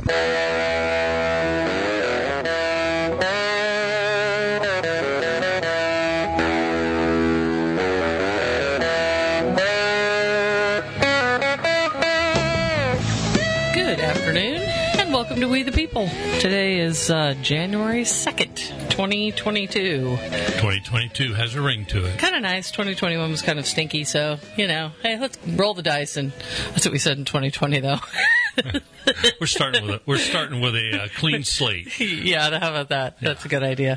Welcome to We the People. Today is January 2nd, 2022. 2022 has a ring to it. Kind of nice. 2021 was kind of stinky, so, hey, let's roll the dice. And that's what we said in 2020, though. We're starting with a clean slate. Yeah, how about that? Yeah. That's a good idea.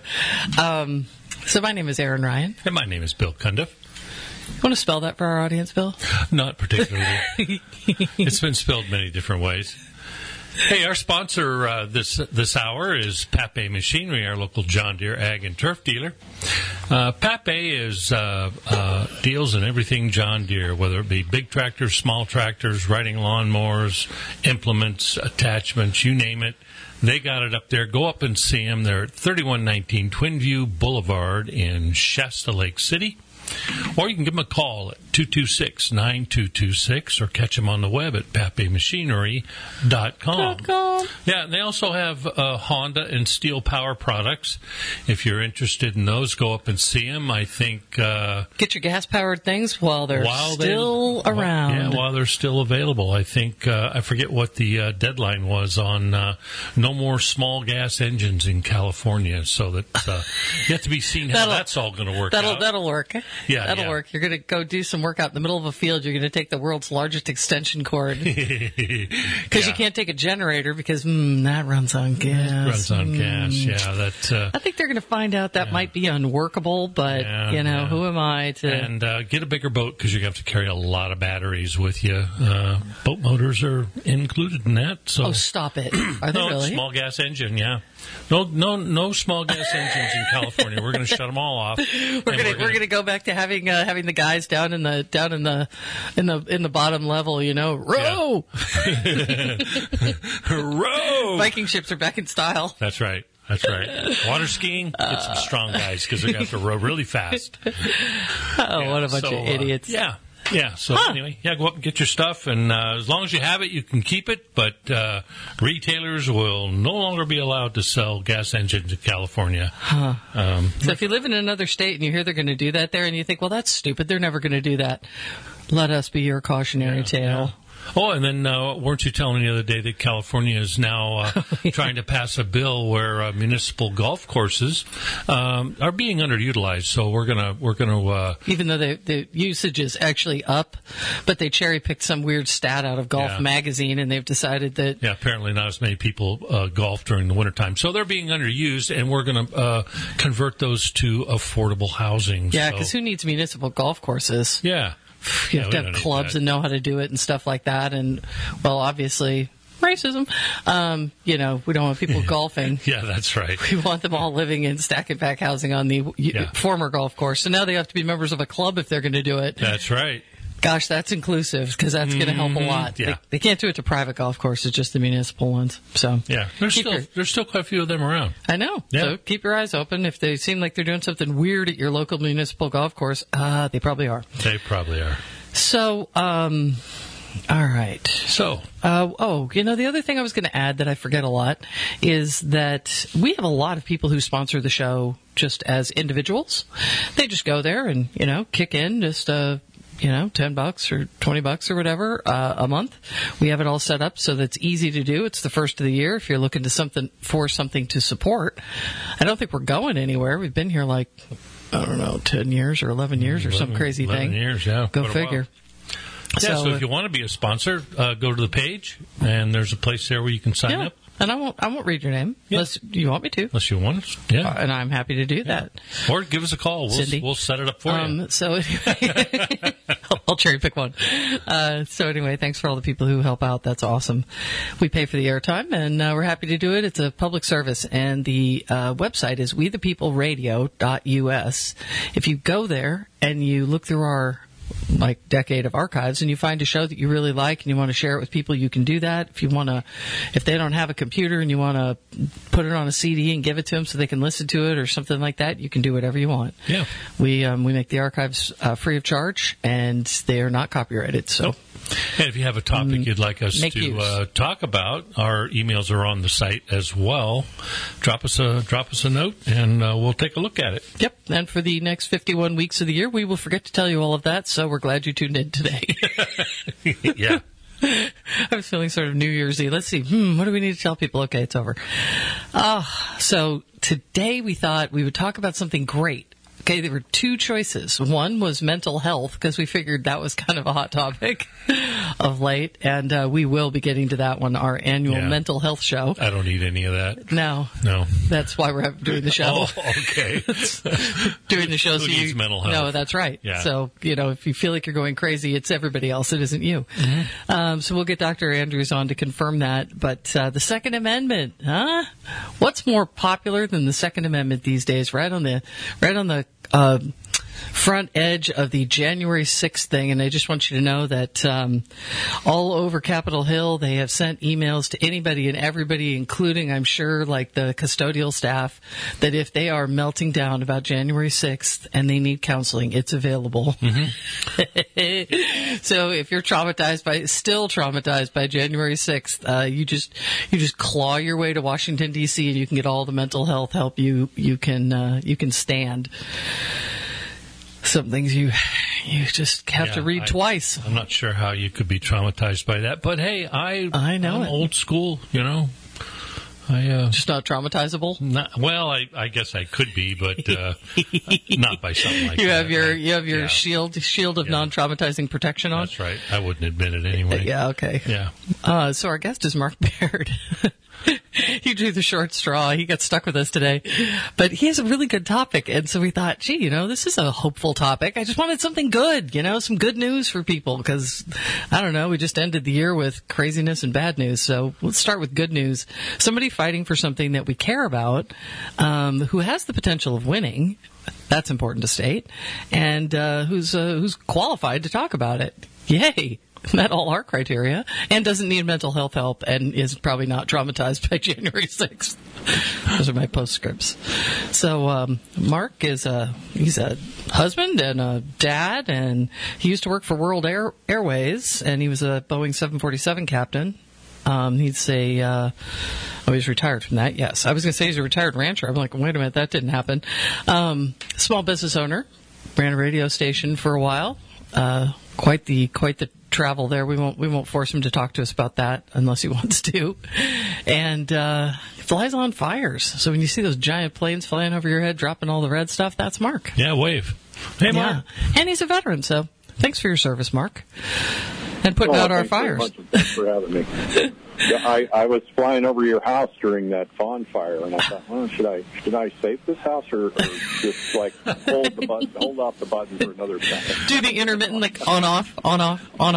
So my name is Aaron Ryan. And my name is Bill Cundiff. You want to spell that for our audience, Bill? Not particularly. It's been spelled many different ways. Hey, our sponsor this hour is Pape Machinery, our local John Deere ag and turf dealer. Pape is deals in everything John Deere, whether it be big tractors, small tractors, riding lawnmowers, implements, attachments, you name it. They got it up there. Go up and see them. They're at 3119 Twinview Boulevard in Shasta Lake City. Or you can give them a call at 226-9226 or catch them on the web at papemachinery.com. Yeah, and they also have Honda and Steel Power products. If you're interested in those, go up and see them. I think... get your gas-powered things while they're still around. While they're still available. I think, I forget what the deadline was on no more small gas engines in California, so that you have to be seen how that's all going to work out. That'll work. Yeah, that'll work. You're going to go do some work out in the middle of a field. You're going to take the world's largest extension cord. Because you can't take a generator because that runs on gas. It runs on gas, yeah. I think they're going to find out that might be unworkable, but, who am I to... And get a bigger boat because you have to carry a lot of batteries with you. Boat motors are included in that. So. Oh, stop it. Are they really? Small gas engine, yeah. No small gas engines in California. We're going to shut them all off. We're going to go back to having the guys down in the bottom level. Row. Yeah. Row. Viking ships are back in style. That's right. Water skiing, get some strong guys because they're going to have to row really fast. What a bunch of idiots. Yeah, so anyway, go up and get your stuff, and as long as you have it, you can keep it, but retailers will no longer be allowed to sell gas engines in California. So if you live in another state and you hear they're going to do that there, and you think, well, that's stupid, they're never going to do that, let us be your cautionary tale. Yeah. Oh, and then weren't you telling me the other day that California is now trying to pass a bill where municipal golf courses are being underutilized? So we're gonna even though the usage is actually up, but they cherry picked some weird stat out of Golf Magazine, and they've decided that apparently not as many people golf during the wintertime, so they're being underused, and we're gonna convert those to affordable housing. Yeah, because who needs municipal golf courses? Yeah. You have to have clubs and know how to do it and stuff like that. And, well, obviously, racism. We don't want people golfing. Yeah, that's right. We want them all living in stack and pack housing on the former golf course. So now they have to be members of a club if they're going to do it. That's right. Gosh, that's inclusive because that's going to help a lot. Yeah. They can't do it to private golf courses, just the municipal ones. So yeah, there's still quite a few of them around. I know. Yeah. So keep your eyes open. If they seem like they're doing something weird at your local municipal golf course, they probably are. They probably are. So, all right. So, the other thing I was going to add that I forget a lot is that we have a lot of people who sponsor the show just as individuals. They just go there and, kick in just $10 or $20 or whatever a month. We have it all set up so that's easy to do. It's the first of the year. If you're looking to something to support, I don't think we're going anywhere. We've been here 10 years or 11 years or some crazy 11 thing. Years, yeah. Go figure. Yeah, so if you want to be a sponsor, go to the page, and there's a place there where you can sign up. And I won't read your name unless you want me to. Unless you want to, yeah. And I'm happy to do that. Or give us a call. We'll set it up for you. So anyway, I'll cherry pick one. So anyway, thanks for all the people who help out. That's awesome. We pay for the airtime, and we're happy to do it. It's a public service, and the website is wethepeopleradio.us. If you go there and you look through our decade of archives and you find a show that you really like and you want to share it with people, you can do that. If they don't have a computer and you want to put it on a CD and give it to them so they can listen to it or something like that, you can do whatever you want. Yeah. We make the archives free of charge, and they are not copyrighted. So And if you have a topic you'd like us to talk about, our emails are on the site as well. Drop us a note, and we'll take a look at it. Yep. And for the next 51 weeks of the year, we will forget to tell you all of that, so we're glad you tuned in today. Yeah. I was feeling sort of New Year's Eve. Let's see. What do we need to tell people? Okay, it's over. So today we thought we would talk about something great. Okay, there were two choices. One was mental health, because we figured that was kind of a hot topic of late, and we will be getting to that one, our annual mental health show. I don't need any of that. No. That's why we're doing the show. Oh, okay. Doing the show. Who needs mental health? No, that's right. Yeah. So, if you feel like you're going crazy, it's everybody else. It isn't you. Mm-hmm. So we'll get Dr. Andrews on to confirm that. But the Second Amendment, huh? What's more popular than the Second Amendment these days? Right on the front edge of the January 6th thing, and I just want you to know that all over Capitol Hill, they have sent emails to anybody and everybody, including, I'm sure, like the custodial staff, that if they are melting down about January 6th and they need counseling, it's available. Mm-hmm. So if you're still traumatized by January 6th, you just claw your way to Washington, D.C., and you can get all the mental health help you can stand. Some things you just have to read twice. I'm not sure how you could be traumatized by that, but hey, I'm old school, just not traumatizable. I guess I could be, but not by something like that. You have your shield of non-traumatizing protection on. That's right. I wouldn't admit it anyway. Yeah. Okay. Yeah. So our guest is Mark Baird. He drew the short straw. He got stuck with us today. But he has a really good topic. And so we thought, this is a hopeful topic. I just wanted something good, some good news for people. Because, I don't know, we just ended the year with craziness and bad news. So let's start with good news. Somebody fighting for something that we care about, who has the potential of winning. That's important to state. And who's qualified to talk about it. Yay. Met all our criteria and doesn't need mental health help and is probably not traumatized by January 6th. Those are my postscripts. So Mark he's a husband and a dad, and he used to work for World Airways, and he was a Boeing 747 captain. He's retired from that. Yes, I was going to say he's a retired rancher. I'm like, wait a minute, that didn't happen. Small business owner, ran a radio station for a while. Quite the travel there. We won't force him to talk to us about that unless he wants to. And flies on fires. So when you see those giant planes flying over your head, dropping all the red stuff, that's Mark. Yeah, wave. Hey, Mark. Yeah. And he's a veteran, so thanks for your service, Mark. And putting out our fires. Thanks for having me. I was flying over your house during that fawn fire, and I thought, well, should I save this house or just like hold off the button for another second? Do the intermittent, like on off. Yeah, on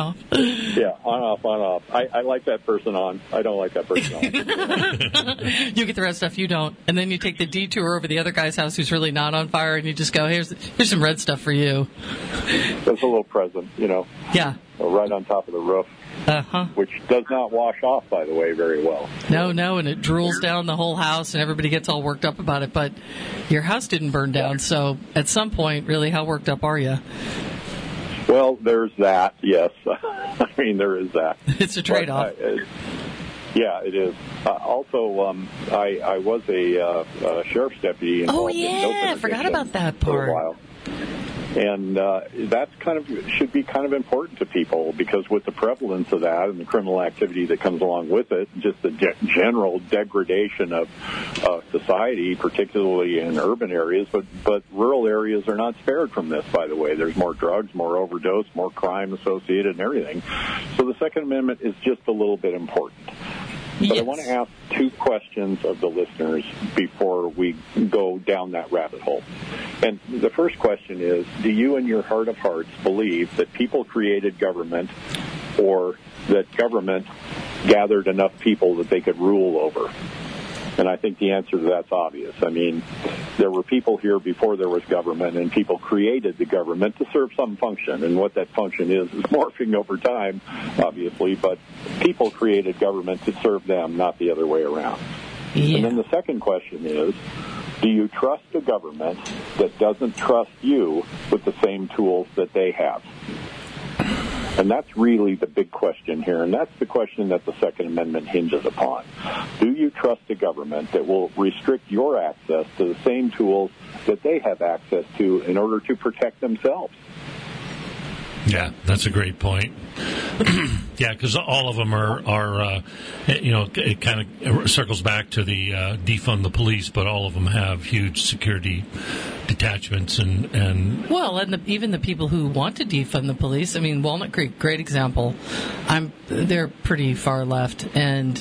off. I like that person on. I don't like that person on. You get the red stuff, you don't, and then you take the detour over the other guy's house who's really not on fire, and you just go, here's some red stuff for you. That's a little present, Yeah. Right on top of the roof. Which does not wash off, by the way, very well. No, and it drools down the whole house, and everybody gets all worked up about it. But your house didn't burn down, so at some point, really, how worked up are you? Well, there's that, yes. I mean, there is that. It's a trade-off. Yeah, it is. Also, I was a sheriff's deputy involved in I forgot about that part. For a while. And that's should be kind of important to people, because with the prevalence of that and the criminal activity that comes along with it, just the general degradation of society, particularly in urban areas, but rural areas are not spared from this, by the way. There's more drugs, more overdose, more crime associated and everything. So the Second Amendment is just a little bit important. But yes. I want to ask two questions of the listeners before we go down that rabbit hole. And the first question is, do you in your heart of hearts believe that people created government, or that government gathered enough people that they could rule over? And I think the answer to that's obvious. I mean, there were people here before there was government, and people created the government to serve some function. And what that function is morphing over time, obviously, but people created government to serve them, not the other way around. Yeah. And then the second question is, do you trust a government that doesn't trust you with the same tools that they have? And that's really the big question here, and that's the question that the Second Amendment hinges upon. Do you trust a government that will restrict your access to the same tools that they have access to in order to protect themselves? Yeah, that's a great point. Yeah, because all of them are it kind of circles back to the defund the police, but all of them have huge security detachments and well, and even the people who want to defund the police. I mean, Walnut Creek, great example. They're pretty far left, and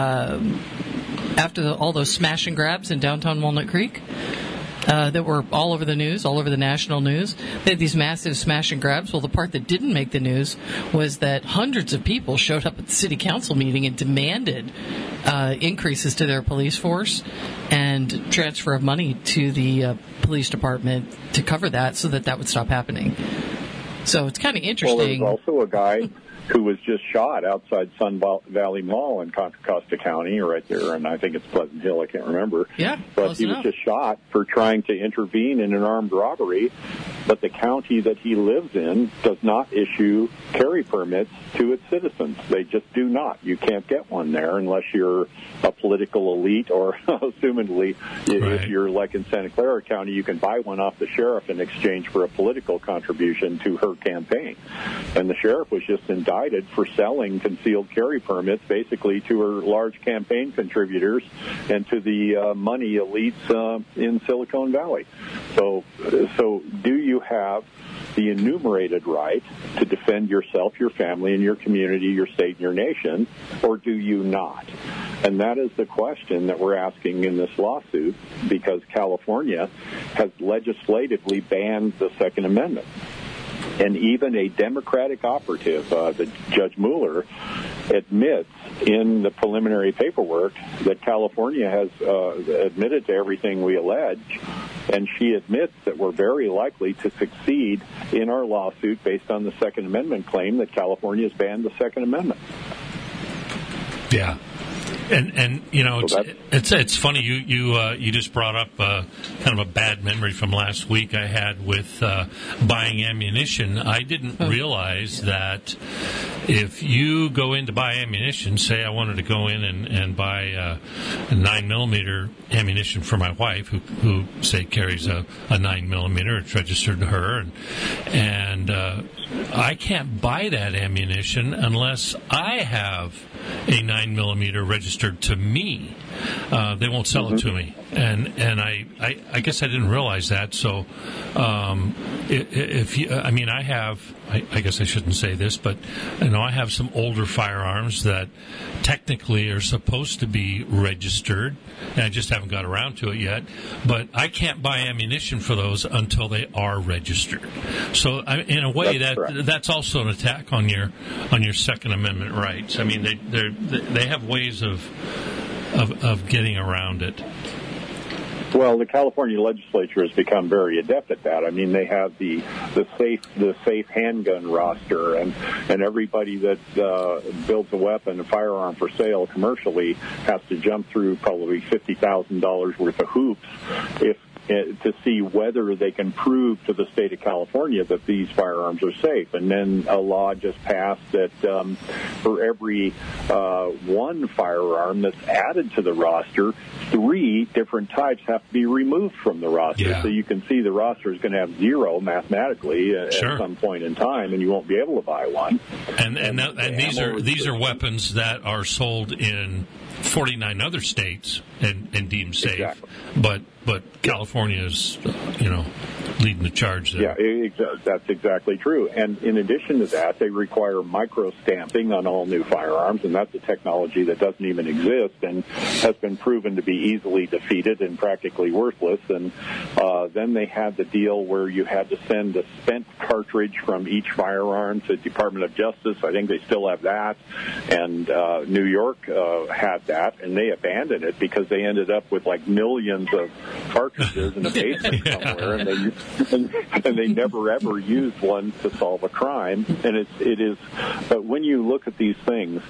after all those smash and grabs in downtown Walnut Creek. That were all over the news, all over the national news. They had these massive smash and grabs. Well, the part that didn't make the news was that hundreds of people showed up at the city council meeting and demanded increases to their police force and transfer of money to the police department to cover that so that would stop happening. So it's kind of interesting. Well, there was also a guy who was just shot outside Sun Valley Mall in Contra Costa County, right there, and I think it's Pleasant Hill, I can't remember. Yeah, but he was just shot for trying to intervene in an armed robbery, but the county that he lives in does not issue carry permits to its citizens. They just do not. You can't get one there unless you're a political elite, or assumedly, if you're like in Santa Clara County, you can buy one off the sheriff in exchange for a political contribution to her campaign. And the sheriff was just indicted for selling concealed carry permits basically to her large campaign contributors and to the money elites in Silicon Valley. So do you have the enumerated right to defend yourself, your family, and your community, your state, and your nation, or do you not? And that is the question that we're asking in this lawsuit, because California has legislatively banned the Second Amendment. And even a Democratic operative, the Judge Mueller, admits in the preliminary paperwork that California has admitted to everything we allege, and she admits that we're very likely to succeed in our lawsuit based on the Second Amendment claim that California has banned the Second Amendment. Yeah. And you know, it's funny you just brought up kind of a bad memory from last week I had with buying ammunition. I didn't realize that if you go in to buy ammunition, say I wanted to go in and buy a 9mm ammunition for my wife, who say carries a 9mm, it's registered to her, and I can't buy that ammunition unless I have a 9mm registered to me. They won't sell it to me, and I guess I didn't realize that. So if you, I mean, I guess I shouldn't say this, but I have some older firearms that technically are supposed to be registered, and I just haven't got around to it yet. But I can't buy ammunition for those until they are registered. So in a way, that's also an attack on your Second Amendment rights. I mean, they have ways of getting around it. Well, the California legislature has become very adept at that. I mean, they have the safe handgun roster, and everybody that builds a weapon, a firearm for sale commercially, has to jump through probably $50,000 worth of hoops to see whether they can prove to the state of California that these firearms are safe. And then a law just passed that for every one firearm that's added to the roster, 3 different types have to be removed from the roster. Yeah. So you can see the roster is going to have 0 mathematically at some point in time, and you won't be able to buy one. And these are weapons that are sold in 49 other states and deemed safe. Exactly. But California is, leading the charge there. Yeah, that's exactly true. And in addition to that, they require micro-stamping on all new firearms, and that's a technology that doesn't even exist and has been proven to be easily defeated and practically worthless. And then they had the deal where you had to send a spent cartridge from each firearm to the Department of Justice. I think they still have that. And New York had that, and they abandoned it because they ended up with like millions of cartridges in a basement somewhere, and they never ever used one to solve a crime. And it is. But when you look at these things,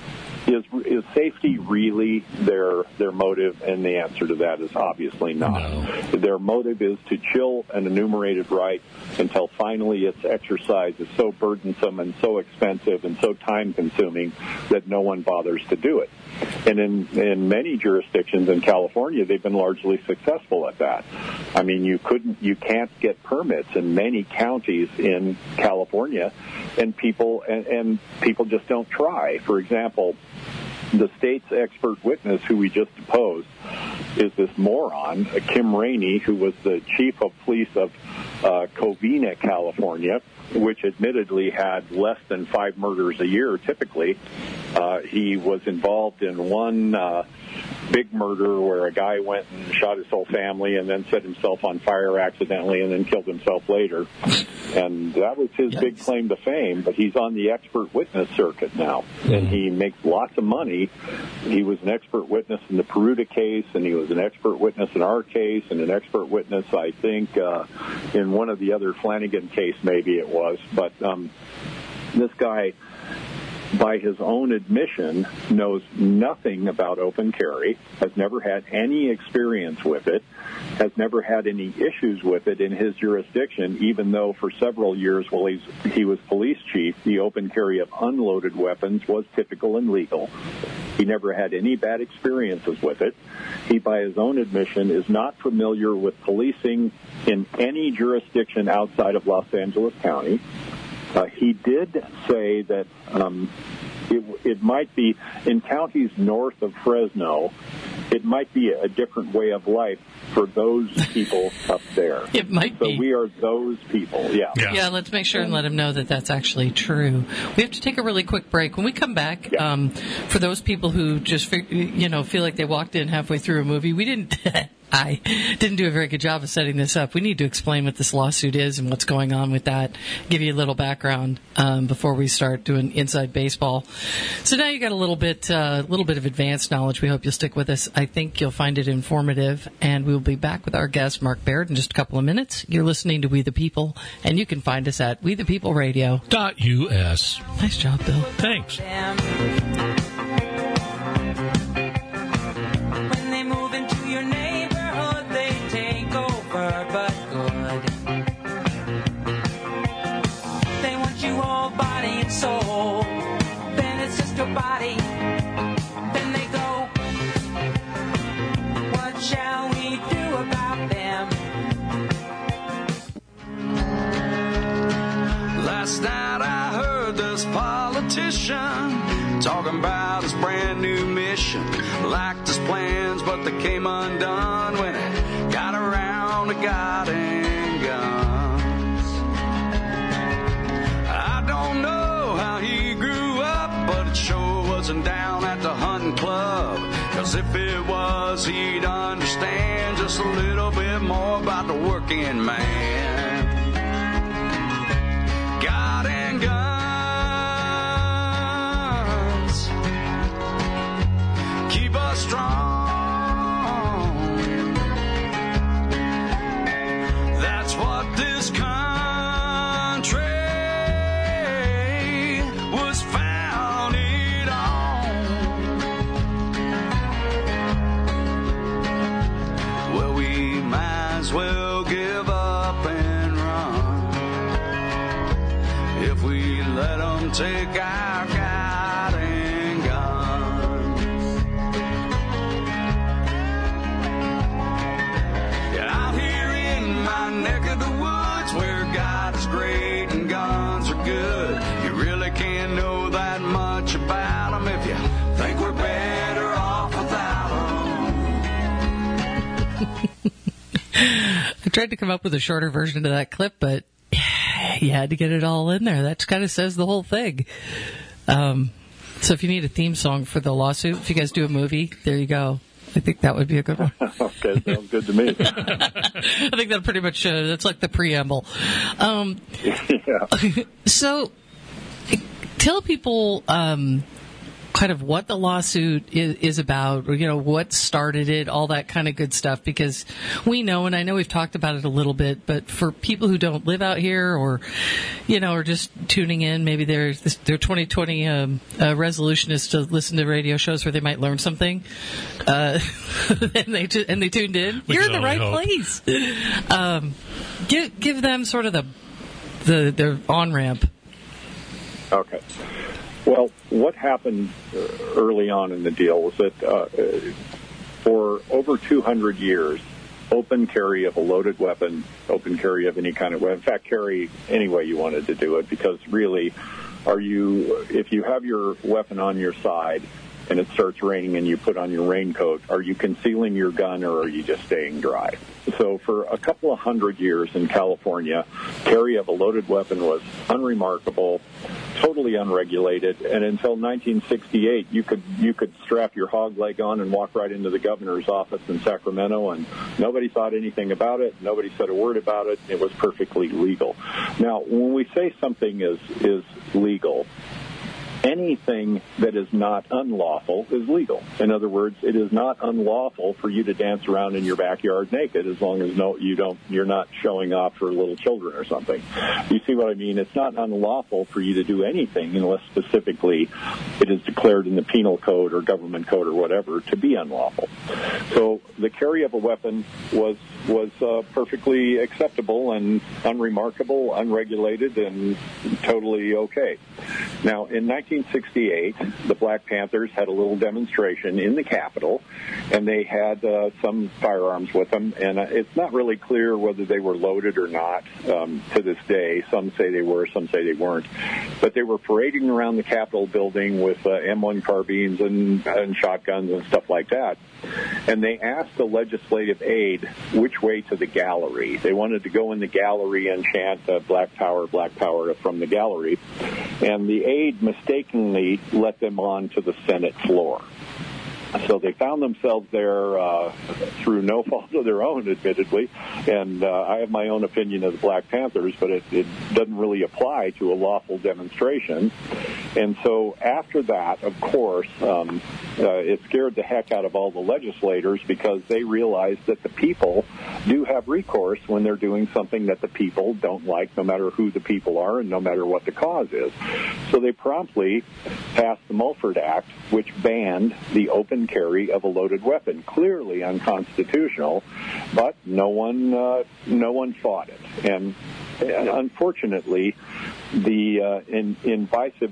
Is safety really their motive? And the answer to that is obviously not. No. Their motive is to chill an enumerated right until finally its exercise is so burdensome and so expensive and so time-consuming that no one bothers to do it. And in many jurisdictions in California, they've been largely successful at that. I mean, you can't get permits in many counties in California, and people just don't try. For example, the state's expert witness, who we just deposed, is this moron, Kim Rainey, who was the chief of police of Covina, California, which admittedly had less than 5 murders a year typically. He was involved in one big murder where a guy went and shot his whole family and then set himself on fire accidentally and then killed himself later. And that was his big claim to fame, but he's on the expert witness circuit now, and he makes lots of money. He was an expert witness in the Peruta case, and he was an expert witness in our case, and an expert witness, I think, in one of the other Flanagan case, maybe it was. But this guy, by his own admission, knows nothing about open carry, has never had any experience with it, has never had any issues with it in his jurisdiction, even though for several years while he was police chief, the open carry of unloaded weapons was typical and legal. He never had any bad experiences with it. He, by his own admission, is not familiar with policing in any jurisdiction outside of Los Angeles County. He did say that it might be in counties north of Fresno, it might be a different way of life for those people up there. It might be. So we are those people, Yeah, let's make sure and let them know that that's actually true. We have to take a really quick break. When we come back, for those people who just feel like they walked in halfway through a movie, I didn't do a very good job of setting this up. We need to explain what this lawsuit is and what's going on with that. Give you a little background before we start doing inside baseball. So now you got a little bit of advanced knowledge. We hope you'll stick with us. I think you'll find it informative, and we'll be back with our guest Mark Baird in just a couple of minutes. You're listening to We the People, and you can find us at WeThePeopleRadio.us. Nice job, Bill. Thanks. Soul, then it's just your body. Then they go, what shall we do about them? Last night I heard this politician talking about his brand new mission. Liked his plans, but they came undone when it got around to God and guns. I don't know how he grew up, but it sure wasn't down at the hunting club. 'Cause if it was, he'd understand just a little bit more about the working man. God and guns keep us strong. That's what this country was founded on. Well, we might as well give up and run if we let them take our God and guns. Yeah, out here in my neck of the woods where God is great and guns are good, you really can't know that much about them if you think we're better off without them. I tried to come up with a shorter version of that clip, but you had to get it all in there. That kind of says the whole thing. So if you need a theme song for the lawsuit, if you guys do a movie, there you go. I think that would be a good one. Okay, sounds good to me. I think that pretty much, that's like the preamble. Yeah. So tell people kind of what the lawsuit is about, or, what started it, all that kind of good stuff, because we know, and I know we've talked about it a little bit, but for people who don't live out here or, are just tuning in, maybe their 2020 resolution is to listen to radio shows where they might learn something, and they tuned in. You're in the right place. Give them sort of the on-ramp. Okay. Well, what happened early on in the deal was that for over 200 years, open carry of a loaded weapon, open carry of any kind of weapon, in fact, carry any way you wanted to do it, because really, if you have your weapon on your side and it starts raining and you put on your raincoat, are you concealing your gun or are you just staying dry? So for a couple of hundred years in California, carry of a loaded weapon was unremarkable, totally unregulated, and until 1968, you could strap your hog leg on and walk right into the governor's office in Sacramento, and nobody thought anything about it. Nobody said a word about it. It was perfectly legal. Now, when we say something is legal, anything that is not unlawful is legal. In other words, it is not unlawful for you to dance around in your backyard naked, as long as you're not showing off for little children or something. You see what I mean? It's not unlawful for you to do anything unless specifically it is declared in the penal code or government code or whatever to be unlawful. So the carry of a weapon was perfectly acceptable and unremarkable, unregulated, and totally okay. Now, in 1968, the Black Panthers had a little demonstration in the Capitol, and they had some firearms with them, and it's not really clear whether they were loaded or not to this day. Some say they were, some say they weren't. But they were parading around the Capitol building with M1 carbines and shotguns and stuff like that. And they asked the legislative aide which way to the gallery. They wanted to go in the gallery and chant Black Power from the gallery. And the aide mistakenly let them on to the Senate floor. So they found themselves there through no fault of their own, admittedly. And I have my own opinion of the Black Panthers, but it doesn't really apply to a lawful demonstration. And so after that, of course, it scared the heck out of all the legislators, because they realized that the people do have recourse when they're doing something that the people don't like, no matter who the people are and no matter what the cause is. So they promptly passed the Mulford Act, which banned the open carry of a loaded weapon. Clearly unconstitutional, but no one fought it. And unfortunately, the invasive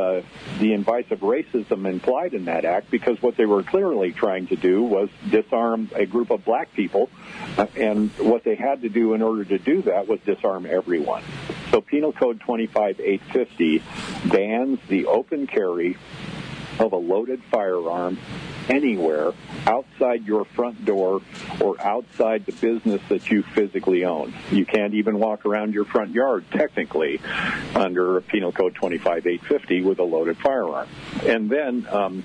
racism implied in that act, because what they were clearly trying to do was disarm a group of black people, and what they had to do in order to do that was disarm everyone. So Penal Code 25850 bans the open carry of a loaded firearm anywhere outside your front door or outside the business that you physically own. You can't even walk around your front yard, technically, under Penal Code 25850 with a loaded firearm. And then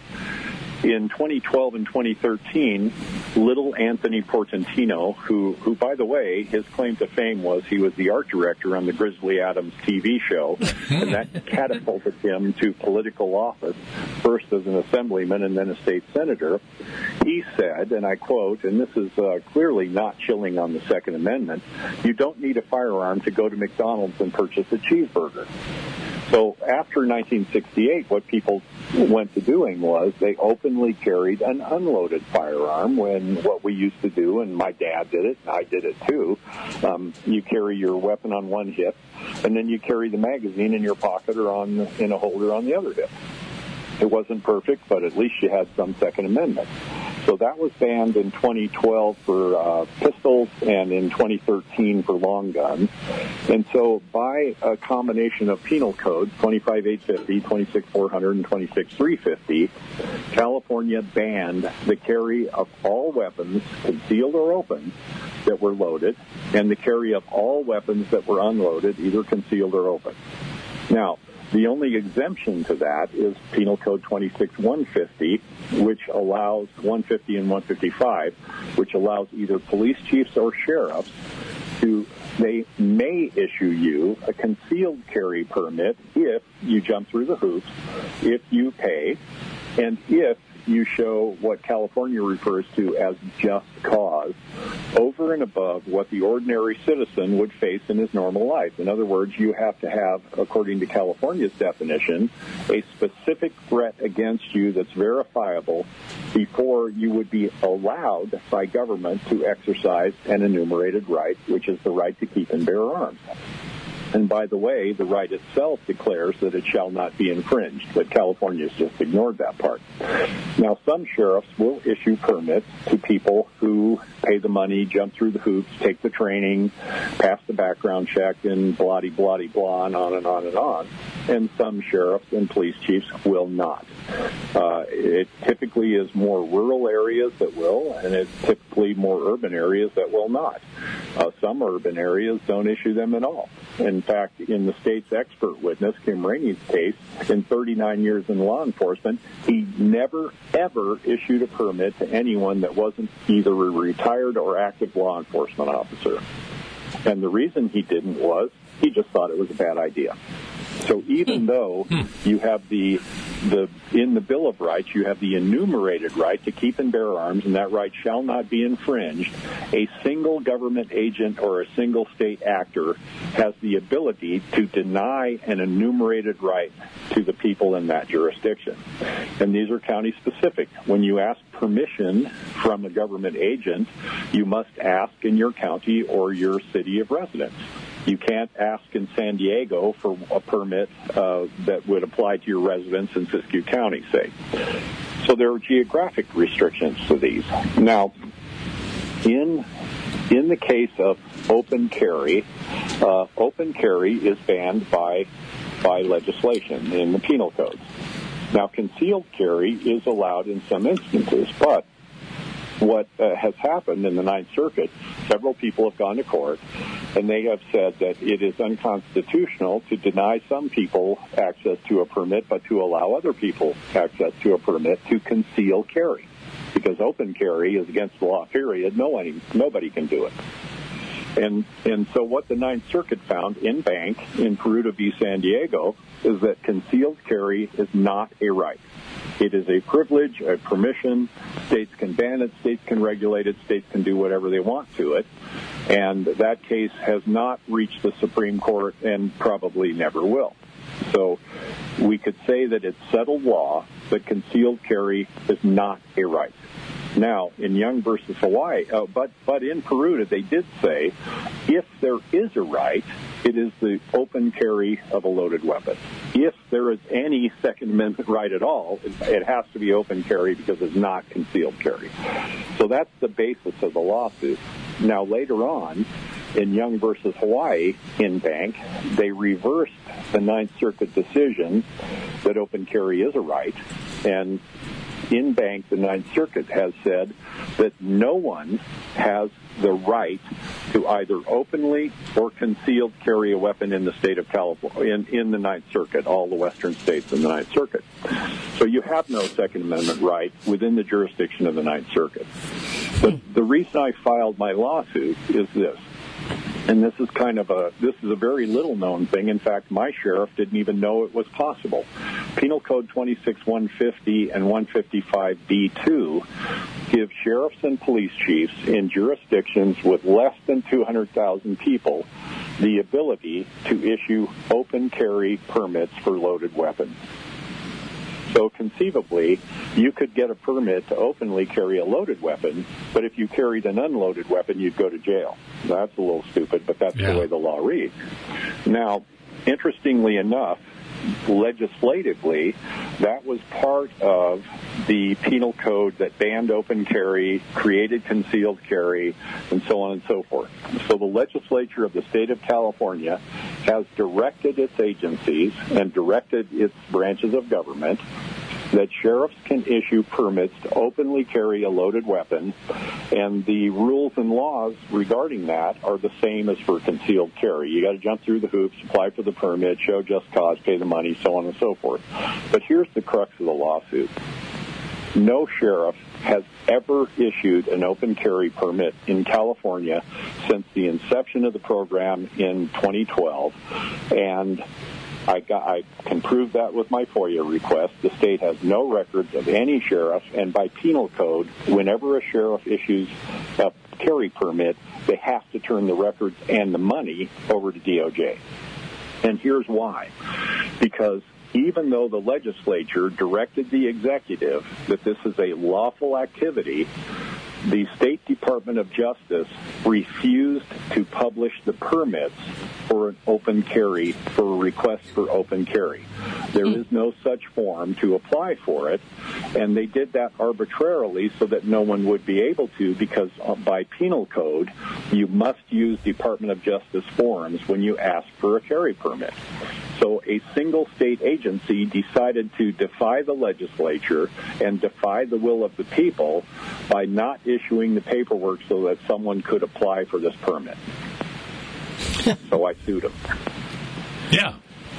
in 2012 and 2013, little Anthony Portantino, who, by the way, his claim to fame was he was the art director on the Grizzly Adams TV show, and that catapulted him to political office, first as an assemblyman and then a state senator. He said, and I quote, and this is clearly not chilling on the Second Amendment, "You don't need a firearm to go to McDonald's and purchase a cheeseburger." So after 1968, what people went to doing was they openly carried an unloaded firearm, when what we used to do, and my dad did it, and I did it too, you carry your weapon on one hip, and then you carry the magazine in your pocket or in a holder on the other hip. It wasn't perfect, but at least you had some Second Amendment. So that was banned in 2012 for pistols and in 2013 for long guns. And so by a combination of penal codes, 25850, 26400, and 26350, California banned the carry of all weapons, concealed or open, that were loaded, and the carry of all weapons that were unloaded, either concealed or open. Now, the only exemption to that is Penal Code 26150, which allows 150 and 155, which allows either police chiefs or sheriffs they may issue you a concealed carry permit if you jump through the hoops, if you pay, And if you show what California refers to as just cause, over and above what the ordinary citizen would face in his normal life. In other words, you have to have, according to California's definition, a specific threat against you that's verifiable before you would be allowed by government to exercise an enumerated right, which is the right to keep and bear arms. And by the way, the right itself declares that it shall not be infringed, but California's just ignored that part. Now, some sheriffs will issue permits to people who pay the money, jump through the hoops, take the training, pass the background check, and blah-de-blah-de-blah, and on and on and on. And some sheriffs and police chiefs will not. It typically is more rural areas that will, and it's typically more urban areas that will not. Some urban areas don't issue them at all. In fact, in the state's expert witness, Kim Rainey's case, in 39 years in law enforcement, he never, ever issued a permit to anyone that wasn't either a retired or active law enforcement officer. And the reason he didn't was he just thought it was a bad idea. So even though you have in the Bill of Rights, you have the enumerated right to keep and bear arms, and that right shall not be infringed, a single government agent or a single state actor has the ability to deny an enumerated right to the people in that jurisdiction. And these are county specific. When you ask permission from a government agent, you must ask in your county or your city of residence. You can't ask in San Diego for a permit that would apply to your residence in Siskiyou County, say. So there are geographic restrictions to these. Now, in the case of open carry is banned by legislation in the penal codes. Now, concealed carry is allowed in some instances, but what has happened in the Ninth Circuit, several people have gone to court, and they have said that it is unconstitutional to deny some people access to a permit, but to allow other people access to a permit to conceal carry. Because open carry is against the law, period. Nobody can do it. And so what the Ninth Circuit found in Bank, in Peruta v. San Diego, is that concealed carry is not a right. It is a privilege, a permission. States can ban it, states can regulate it, states can do whatever they want to it. And that case has not reached the Supreme Court and probably never will. So we could say that it's settled law that concealed carry is not a right. Now, in Young versus Hawaii, but in Peruta, they did say if there is a right, it is the open carry of a loaded weapon. If there is any Second Amendment right at all, it has to be open carry because it's not concealed carry. So that's the basis of the lawsuit. Now, later on, in Young versus Hawaii, in Bank, they reversed the Ninth Circuit decision that open carry is a right, and in Bank, the Ninth Circuit has said that no one has the right to either openly or concealed carry a weapon in the state of California, in the Ninth Circuit, all the western states in the Ninth Circuit. So you have no Second Amendment right within the jurisdiction of the Ninth Circuit. But the reason I filed my lawsuit is this. And this is a very little known thing. In fact, my sheriff didn't even know it was possible. Penal Code 26-150 and 155B2 give sheriffs and police chiefs in jurisdictions with less than 200,000 people the ability to issue open carry permits for loaded weapons. So conceivably, you could get a permit to openly carry a loaded weapon, but if you carried an unloaded weapon, you'd go to jail. That's a little stupid, but that's the way the law reads. Now, interestingly enough, legislatively, that was part of the penal code that banned open carry, created concealed carry, and so on and so forth. So the legislature of the state of California has directed its agencies and directed its branches of government that sheriffs can issue permits to openly carry a loaded weapon, and the rules and laws regarding that are the same as for concealed carry. You got to jump through the hoops, apply for the permit, show just cause, pay the money, so on and so forth. But here's the crux of the lawsuit. No sheriff has ever issued an open carry permit in California since the inception of the program in 2012, and I can prove that with my FOIA request. The state has no records of any sheriff, and by penal code, whenever a sheriff issues a carry permit, they have to turn the records and the money over to DOJ. And here's why. Because even though the legislature directed the executive that this is a lawful activity, the State Department of Justice refused to publish the permits for an open carry, for a request for open carry. There is no such form to apply for it, and they did that arbitrarily so that no one would be able to, because by penal code, you must use Department of Justice forms when you ask for a carry permit. So a single state agency decided to defy the legislature and defy the will of the people by not issuing the paperwork so that someone could apply for this permit. So I sued them. Yeah.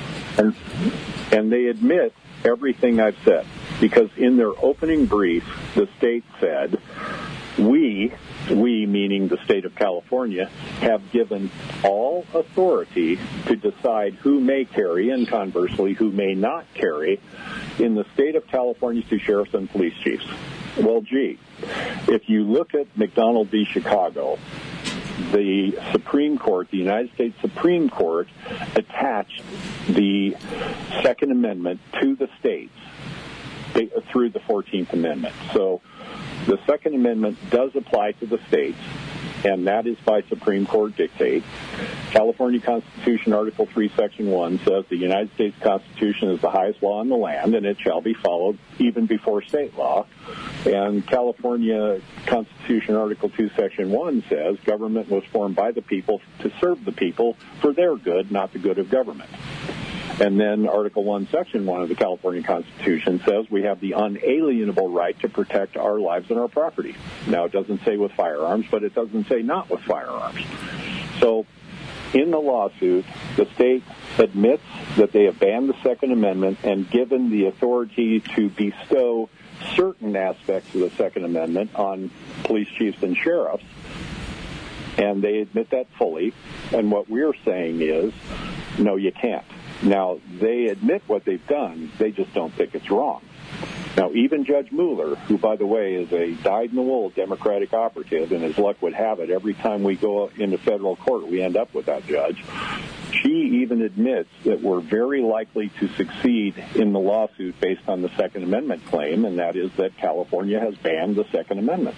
And they admit everything I've said, because in their opening brief, the state said, we meaning the state of California, have given all authority to decide who may carry and conversely who may not carry in the state of California to sheriffs and police chiefs. Well, gee, if you look at McDonald v. Chicago, the Supreme Court, the United States Supreme Court, attached the Second Amendment to the states through the 14th Amendment. So the Second Amendment does apply to the states, and that is by Supreme Court dictate. California Constitution, Article 3, Section 1 says the United States Constitution is the highest law in the land, and it shall be followed even before state law. And California Constitution, Article 2, Section 1 says government was formed by the people to serve the people for their good, not the good of government. And then Article 1, Section 1 of the California Constitution says we have the unalienable right to protect our lives and our property. Now, it doesn't say with firearms, but it doesn't say not with firearms. So in the lawsuit, the state admits that they have banned the Second Amendment and given the authority to bestow certain aspects of the Second Amendment on police chiefs and sheriffs, and they admit that fully. And what we're saying is, no, you can't. Now, they admit what they've done, they just don't think it's wrong. Now, even Judge Mueller, who, by the way, is a dyed-in-the-wool Democratic operative, and as luck would have it, every time we go into federal court, we end up with that judge. She even admits that we're very likely to succeed in the lawsuit based on the Second Amendment claim, and that is that California has banned the Second Amendment.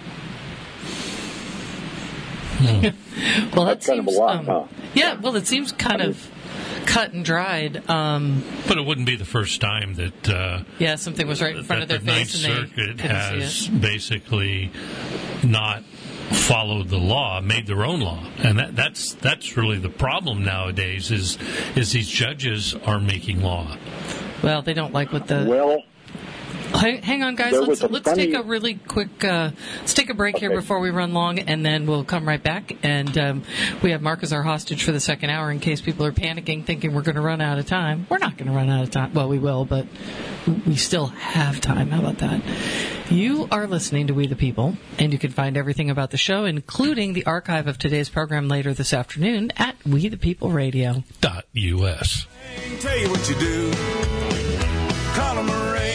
Well, that's kind of a lot, huh? Yeah, well, it seems kind of cut and dried. But it wouldn't be the first time that something was right in front of their face, and the Ninth Circuit has basically not followed the law, made their own law, and that's really the problem nowadays. Is these judges are making law. Well, they don't like what the Hang on, guys. Let's take a really quick. Let's take a break here before we run long, and then we'll come right back. And we have Mark as our hostage for the second hour in case people are panicking, thinking we're going to run out of time. We're not going to run out of time. Well, we will, but we still have time. How about that? You are listening to We the People, and you can find everything about the show, including the archive of today's program later this afternoon at WeThePeopleRadio.us. Tell you what you do. Call them a rain.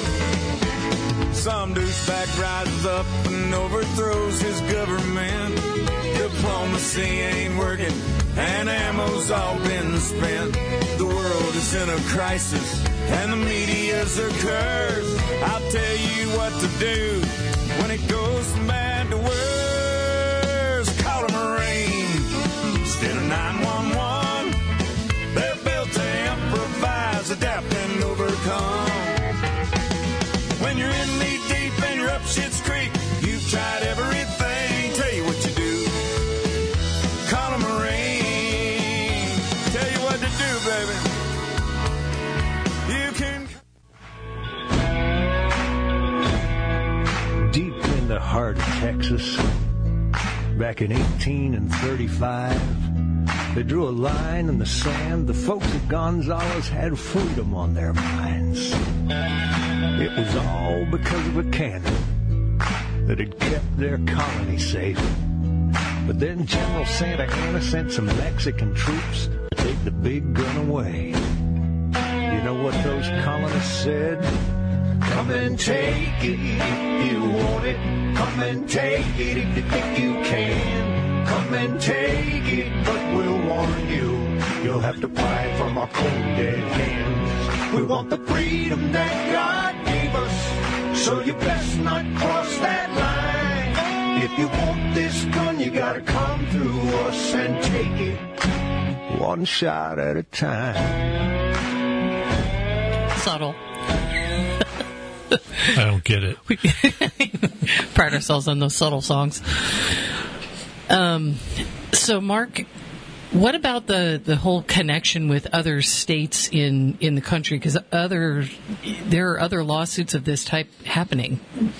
Some douchebag rises up and overthrows his government. Diplomacy ain't working and ammo's all been spent. The world is in a crisis and the media's a curse. I'll tell you what to do when it goes from bad to worse. Call a Marine instead of 911. They're built to improvise, adapt, and overcome. When you're in knee deep and you're up Schitt's Creek, you've tried everything. Tell you what you do. Call a Marine. Tell you what to do, baby. You can. Deep in the heart of Texas, back in 1835, they drew a line in the sand. The folks at Gonzales had freedom on their minds. It was all because of a cannon that had kept their colony safe. But then General Santa Anna sent some Mexican troops to take the big gun away. know what those colonists said? Come and take it if you want it. Come and take it if you think you can. Come and take it, but we'll warn you. You'll have to pry from our cold dead hands. We want the freedom that God gave us, so you best not cross that line. If you want this gun, you gotta come through us and take it one shot at a time. Subtle. I don't get it. We pride ourselves on those subtle songs. So, Mark, what about the whole connection with other states in the country? Because there are other lawsuits of this type happening.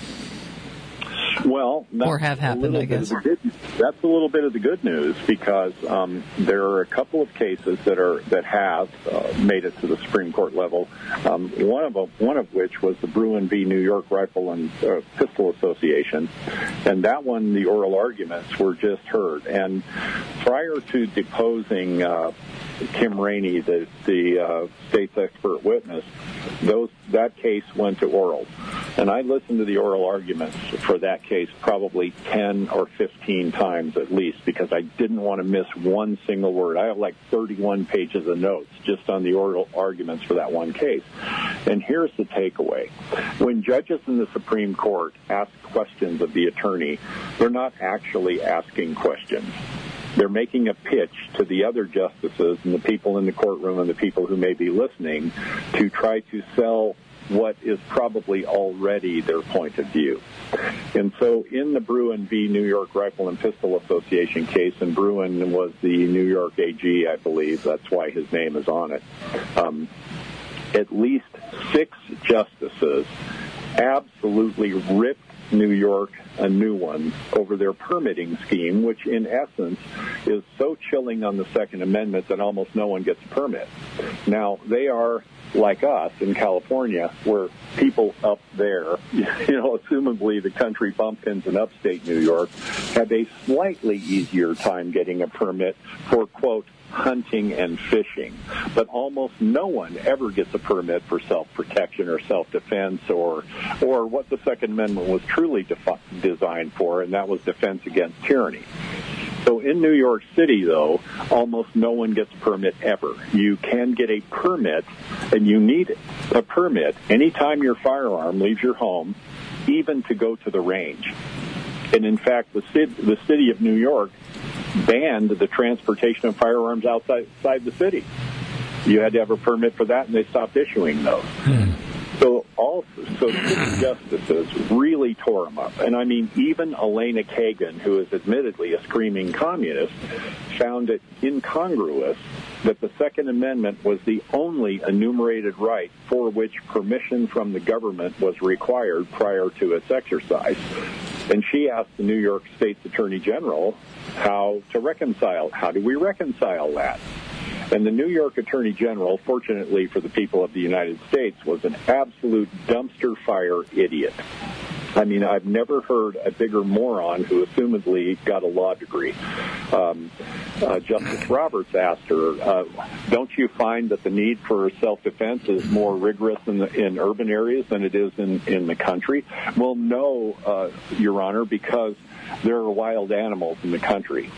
Well, or have happened, I guess. That's a little bit of the good news, because there are a couple of cases that have made it to the Supreme Court level. One of which was the Bruin v. New York Rifle and Pistol Association, and that one, the oral arguments were just heard. And prior to deposing Kim Rainey, the state's expert witness, that case went to oral. And I listened to the oral arguments for that case probably 10 or 15 times at least, because I didn't want to miss one single word. I have like 31 pages of notes just on the oral arguments for that one case. And here's the takeaway. When judges in the Supreme Court ask questions of the attorney, they're not actually asking questions. They're making a pitch to the other justices and the people in the courtroom and the people who may be listening to try to sell what is probably already their point of view. And so in the Bruin v. New York Rifle and Pistol Association case, and Bruin was the New York AG, I believe, that's why his name is on it, at least 6 justices absolutely ripped New York a new one over their permitting scheme, which in essence is so chilling on the Second Amendment that almost no one gets a permit. Now, they are like us in California, where people up there, assumably the country bumpkins in upstate New York, have a slightly easier time getting a permit for, quote, hunting and fishing. But almost no one ever gets a permit for self-protection or self-defense or what the Second Amendment was truly designed for, and that was defense against tyranny. So in New York City, though, almost no one gets a permit ever. You can get a permit, and you need a permit anytime your firearm leaves your home, even to go to the range. And in fact, the city of New York banned the transportation of firearms outside the city. You had to have a permit for that, and they stopped issuing those. So 6 justices really tore them up. And I mean, even Elena Kagan, who is admittedly a screaming communist, found it incongruous that the Second Amendment was the only enumerated right for which permission from the government was required prior to its exercise. And she asked the New York State's Attorney General how do we reconcile that? And the New York Attorney General, fortunately for the people of the United States, was an absolute dumpster fire idiot. I mean, I've never heard a bigger moron who assumedly got a law degree. Justice Roberts asked her, don't you find that the need for self-defense is more rigorous in urban areas than it is in the country? Well, no, Your Honor, because there are wild animals in the country.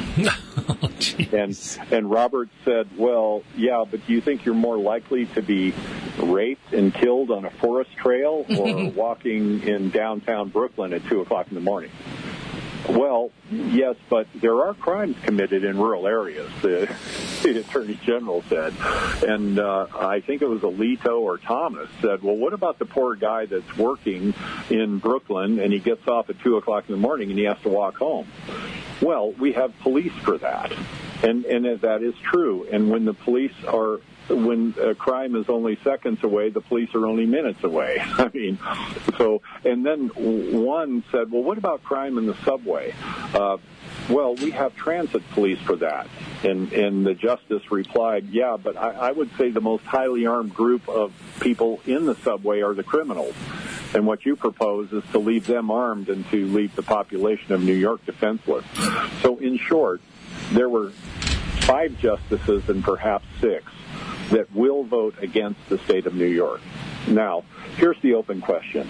And Roberts said, well, yeah, but do you think you're more likely to be raped and killed on a forest trail or walking in downtown Brooklyn at 2 o'clock in the morning? Well, yes, but there are crimes committed in rural areas, the Attorney General said. And I think it was Alito or Thomas said, well, what about the poor guy that's working in Brooklyn and he gets off at 2 o'clock in the morning and he has to walk home? Well, we have police for that. And that is true. And when when a crime is only seconds away, the police are only minutes away. I mean, and then one said, well, what about crime in the subway? Well, we have transit police for that. And the justice replied, yeah, but I would say the most highly armed group of people in the subway are the criminals. And what you propose is to leave them armed and to leave the population of New York defenseless. So in short, there were 5 justices and perhaps 6 that will vote against the state of New York. Now, here's the open question.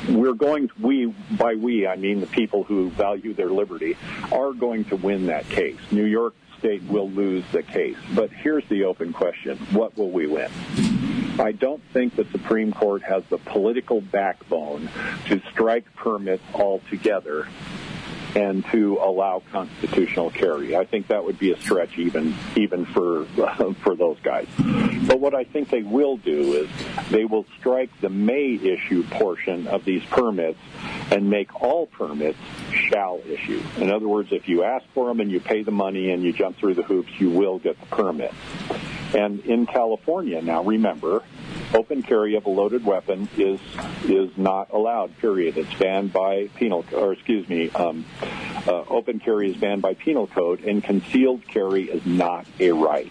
By we, I mean the people who value their liberty, are going to win that case. New York State will lose the case. But here's the open question. What will we win? I don't think the Supreme Court has the political backbone to strike permits altogether and to allow constitutional carry. I think that would be a stretch even for those guys. But what I think they will do is they will strike the may issue portion of these permits and make all permits shall issue. In other words, if you ask for them and you pay the money and you jump through the hoops, you will get the permit. And in California now, remember, open carry of a loaded weapon is not allowed, period. It's banned by open carry is banned by penal code, and concealed carry is not a right.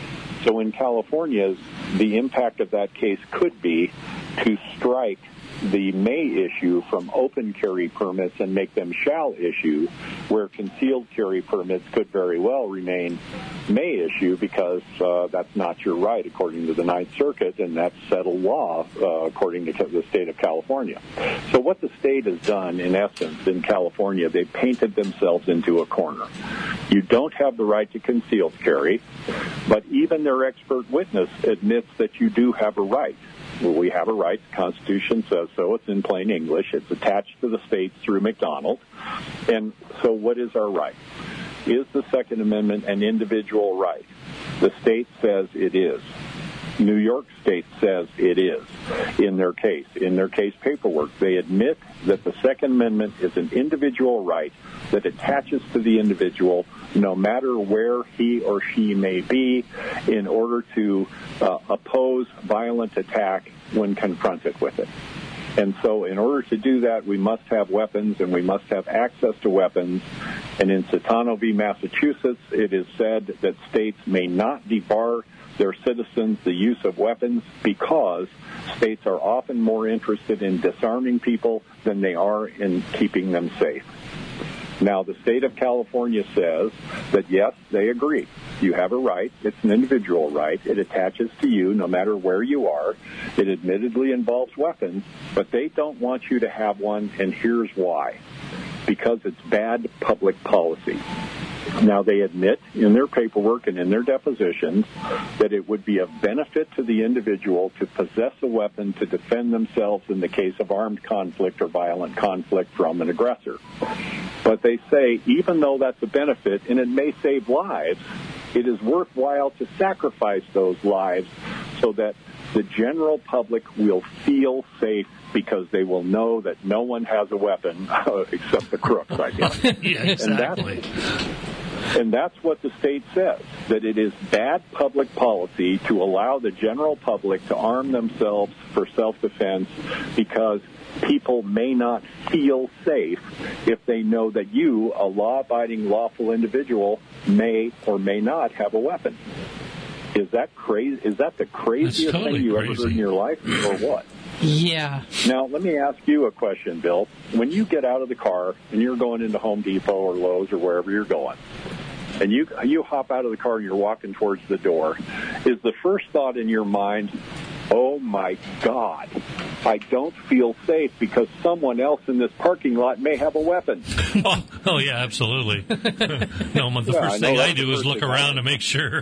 So in California, the impact of that case could be to strike the may issue from open carry permits and make them shall issue, where concealed carry permits could very well remain may issue because that's not your right according to the Ninth Circuit, and that's settled law according to the state of California. So what the state has done, in essence, in California, they've painted themselves into a corner. You don't have the right to concealed carry, but even their expert witness admits that you do have a right. Well, we have a right. The Constitution says so. It's in plain English. It's attached to the states through McDonald. And so what is our right? Is the Second Amendment an individual right? The state says it is. New York State says it is in their case. In their case paperwork, they admit that the Second Amendment is an individual right that attaches to the individual no matter where he or she may be in order to oppose violent attack when confronted with it. And so in order to do that, we must have weapons and we must have access to weapons. And in Citano v. Massachusetts, it is said that states may not debar their citizens the use of weapons because states are often more interested in disarming people than they are in keeping them safe. Now, the state of California says that, yes, they agree. You have a right. It's an individual right. It attaches to you no matter where you are. It admittedly involves weapons, but they don't want you to have one, and here's why. Because it's bad public policy. Now, they admit in their paperwork and in their depositions that it would be of benefit to the individual to possess a weapon to defend themselves in the case of armed conflict or violent conflict from an aggressor. But they say even though that's a benefit and it may save lives, it is worthwhile to sacrifice those lives so that the general public will feel safe because they will know that no one has a weapon except the crooks, I guess. Yeah, exactly. And that's what the state says, that it is bad public policy to allow the general public to arm themselves for self-defense because people may not feel safe if they know that you, a law-abiding, lawful individual, may or may not have a weapon. Is that crazy? Is that the craziest thing you ever heard in your life, or what? Yeah. Now, let me ask you a question, Bill. When you get out of the car and you're going into Home Depot or Lowe's or wherever you're going, and you hop out of the car and you're walking towards the door, is the first thought in your mind, oh, my God, I don't feel safe because someone else in this parking lot may have a weapon? Oh yeah, absolutely. No, the first thing I do is look around to make sure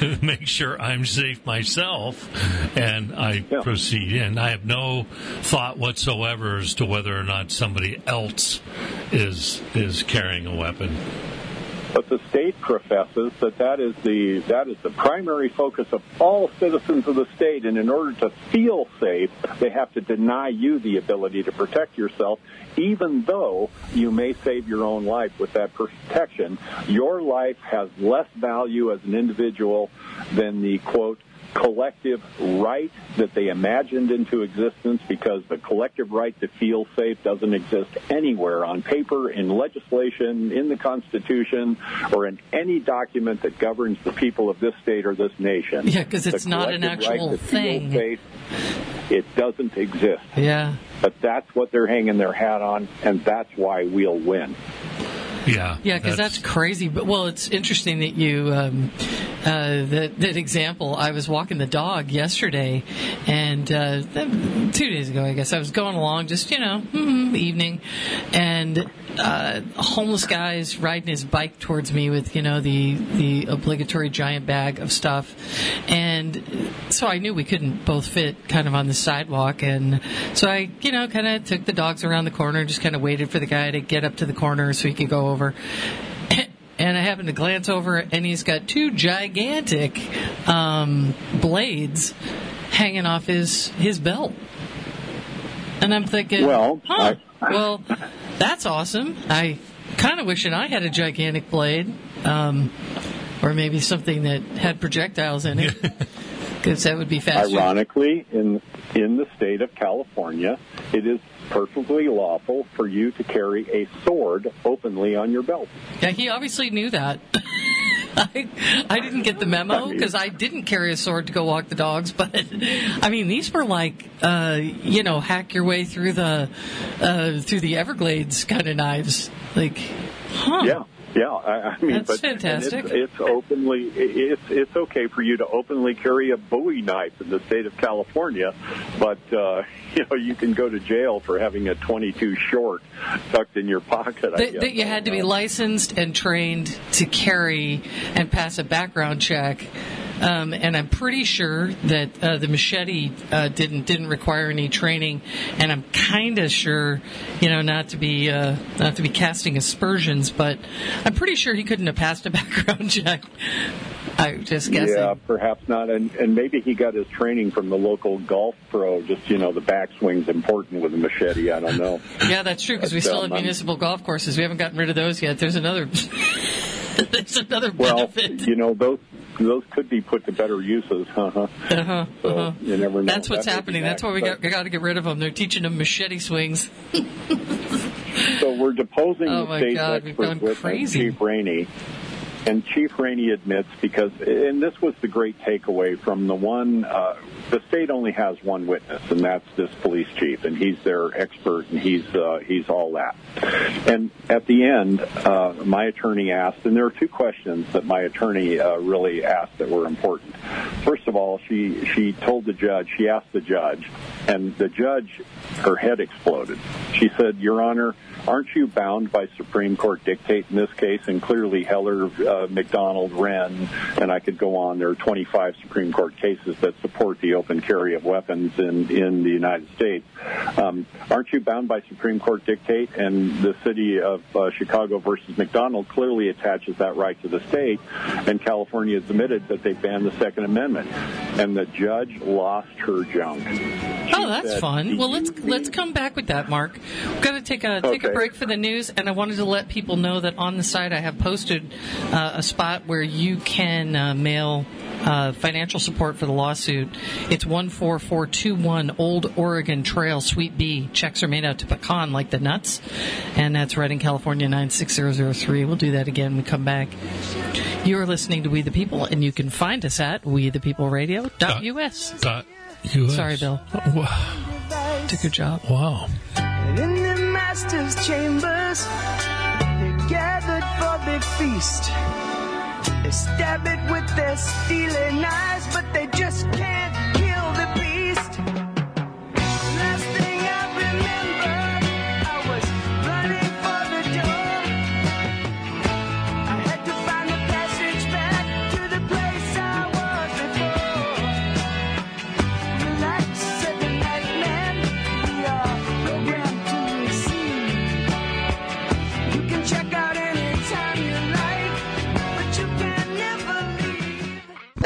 I'm safe myself, and I proceed. And I have no thought whatsoever as to whether or not somebody else is carrying a weapon. But the state professes that is the primary focus of all citizens of the state, and in order to feel safe, they have to deny you the ability to protect yourself, even though you may save your own life with that protection. Your life has less value as an individual than the, quote, collective right that they imagined into existence, because the collective right to feel safe doesn't exist anywhere on paper, in legislation, in the Constitution, or in any document that governs the people of this state or this nation. Yeah, because it's not an actual right to thing. Feel safe, it doesn't exist. Yeah. But that's what they're hanging their hat on, and that's why we'll win. Yeah. Yeah, because that's crazy. But well, it's interesting that you that example. I was walking the dog yesterday, and 2 days ago, I guess, I was going along, just, evening, and a homeless guy is riding his bike towards me with, the obligatory giant bag of stuff. And so I knew we couldn't both fit kind of on the sidewalk. And so I, kind of took the dogs around the corner and just kind of waited for the guy to get up to the corner so he could go over. And I happened to glance over, and he's got 2 gigantic blades hanging off his belt. And I'm thinking, well, that's awesome. I kind of wishing I had a gigantic blade, or maybe something that had projectiles in it, because that would be faster. Ironically, in the state of California, it is perfectly lawful for you to carry a sword openly on your belt. Yeah, he obviously knew that. I didn't get the memo because I didn't carry a sword to go walk the dogs. But I mean, these were like, hack your way through the Everglades kind of knives. Like, huh? Yeah, I mean, that's fantastic. It's openly, it's okay for you to openly carry a Bowie knife in the state of California, but you can go to jail for having a .22 short tucked in your pocket. That you had to be licensed and trained to carry and pass a background check. And I'm pretty sure that the machete didn't require any training, and I'm kind of sure, not to be casting aspersions, but I'm pretty sure he couldn't have passed a background check. I'm just guessing. Yeah, perhaps not, and maybe he got his training from the local golf pro. Just the backswing's important with a machete. I don't know. Yeah, that's true, because we still have municipal golf courses. We haven't gotten rid of those yet. There's another. There's another benefit. Well, those could be put to better uses. So you never know. That's what's happening. That's why we got to get rid of them. They're teaching them machete swings. So we're deposing the state expert witness, Chief Rainey. And Chief Rainey admits, and this was the great takeaway from the one, the state only has one witness, and that's this police chief, and he's their expert, and he's all that. And at the end, my attorney asked, and there are 2 questions that my attorney really asked that were important. First of all, she told the judge, she asked the judge, and the judge, her head exploded. She said, "Your Honor, aren't you bound by Supreme Court dictate in this case?" And clearly Heller, McDonald, Wren, and I could go on. There are 25 Supreme Court cases that support the open carry of weapons in the United States. Aren't you bound by Supreme Court dictate? And the city of Chicago versus McDonald clearly attaches that right to the state, and California has admitted that they banned the Second Amendment. And the judge lost her junk. Oh, that's fun. Well, let's come back with that, Mark. We've got to take a break for the news, and I wanted to let people know that on the site I have posted a spot where you can mail financial support for the lawsuit. It's 14421 Old Oregon Trail, Suite B. Checks are made out to pecan like the nuts, and that's Redding, California 96003. We'll do that again when we come back. You're listening to We the People, and you can find us at wethepeopleradio.us. US. Sorry, Bill. Took your job. Wow. In the master's chambers, they gathered for a big feast. They stab it with their steely knives, but they just can't kill the beast. Last thing I remember, I was running for the door. I had to find a passage back to the place I was before. Relax, said the night man, we are programmed to receive. You can check out anytime you like, but you can never leave.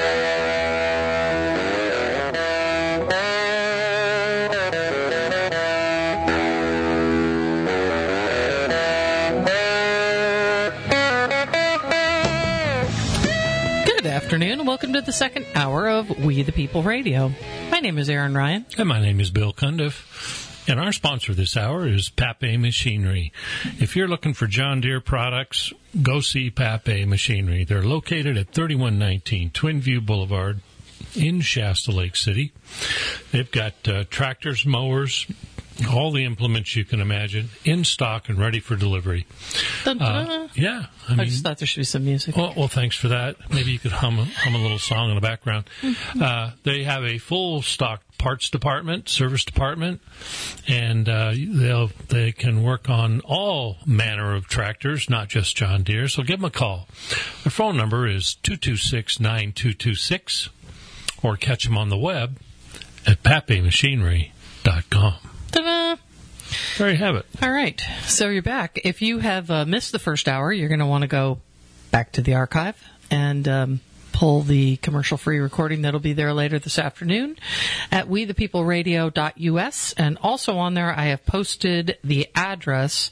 Good afternoon, and welcome to the second hour of We the People Radio. My name is Aaron Ryan. And my name is Bill Cundiff. And our sponsor this hour is Pape Machinery. If you're looking for John Deere products, go see Pape Machinery. They're located at 3119 Twin View Boulevard in Shasta Lake City. They've got tractors, mowers, All the implements you can imagine, in stock and ready for delivery. Yeah. I just thought there should be some music. Well, thanks for that. Maybe you could hum a little song in the background. They have a full stock parts department, service department, and they can work on all manner of tractors, not just John Deere. So give them a call. Their phone number is 226-9226, or catch them on the web at papemachinery.com. Ta-da! There you have it. All right. So you're back. If you have missed the first hour, you're going to want to go back to the archive and pull the commercial-free recording that'll be there later this afternoon at wethepeopleradio.us. And also on there, I have posted the address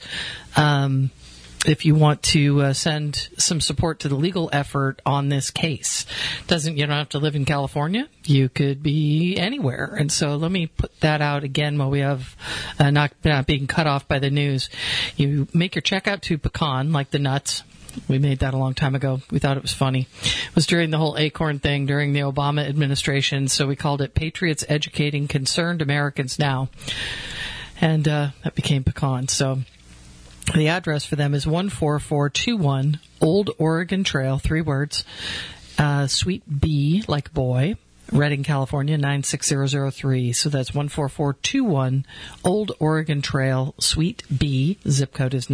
if you want to send some support to the legal effort on this case. You don't have to live in California. You could be anywhere. And so let me put that out again while we have not being cut off by the news. You make your check out to Pecan, like the nuts. We made that a long time ago. We thought it was funny. It was during the whole Acorn thing during the Obama administration, so we called it Patriots Educating Concerned Americans Now. And that became Pecan. So the address for them is 14421 Old Oregon Trail, 3 words, Suite B, like boy, Redding, California, 96003. So that's 14421 Old Oregon Trail, Suite B. Zip code is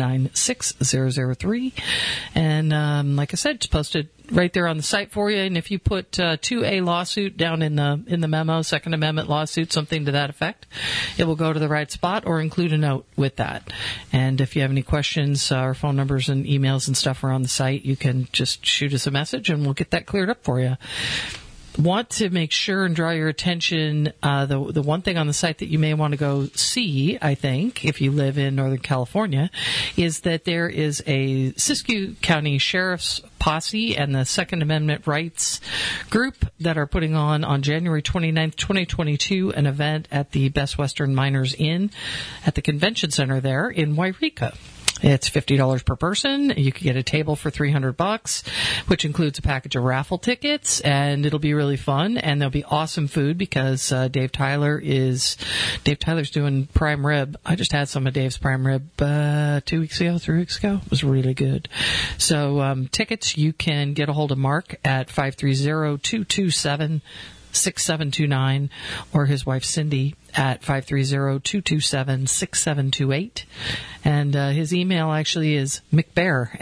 96003. And like I said, it's posted right there on the site for you. And if you put 2A lawsuit down in the memo, Second Amendment lawsuit, something to that effect, it will go to the right spot, or include a note with that. And if you have any questions, our phone numbers and emails and stuff are on the site. You can just shoot us a message and we'll get that cleared up for you. Want to make sure and draw your attention, the one thing on the site that you may want to go see, I think, if you live in Northern California, is that there is a Siskiyou County Sheriff's Posse and the Second Amendment Rights Group that are putting on January 29th, 2022, an event at the Best Western Miners Inn at the Convention Center there in Wairika. It's $50 per person. You can get a table for $300, which includes a package of raffle tickets, and it'll be really fun. And there'll be awesome food because Dave Tyler's doing prime rib. I just had some of Dave's prime rib 3 weeks ago. It was really good. So tickets, you can get a hold of Mark at 530-227-6729, or his wife Cindy at 530-227-6728. And his email actually is McBair,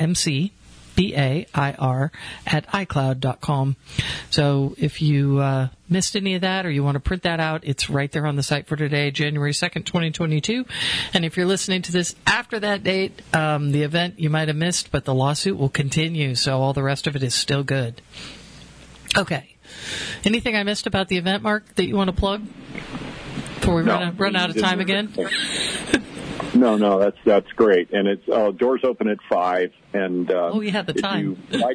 McBair, at iCloud.com. So if you missed any of that or you want to print that out, it's right there on the site for today, January 2nd, 2022. And if you're listening to this after that date, the event you might have missed, but the lawsuit will continue, so all the rest of it is still good. Okay. Anything I missed about the event, Mark, that you want to plug before we run out of time again? No, that's great. And it's doors open at 5. And you had the time.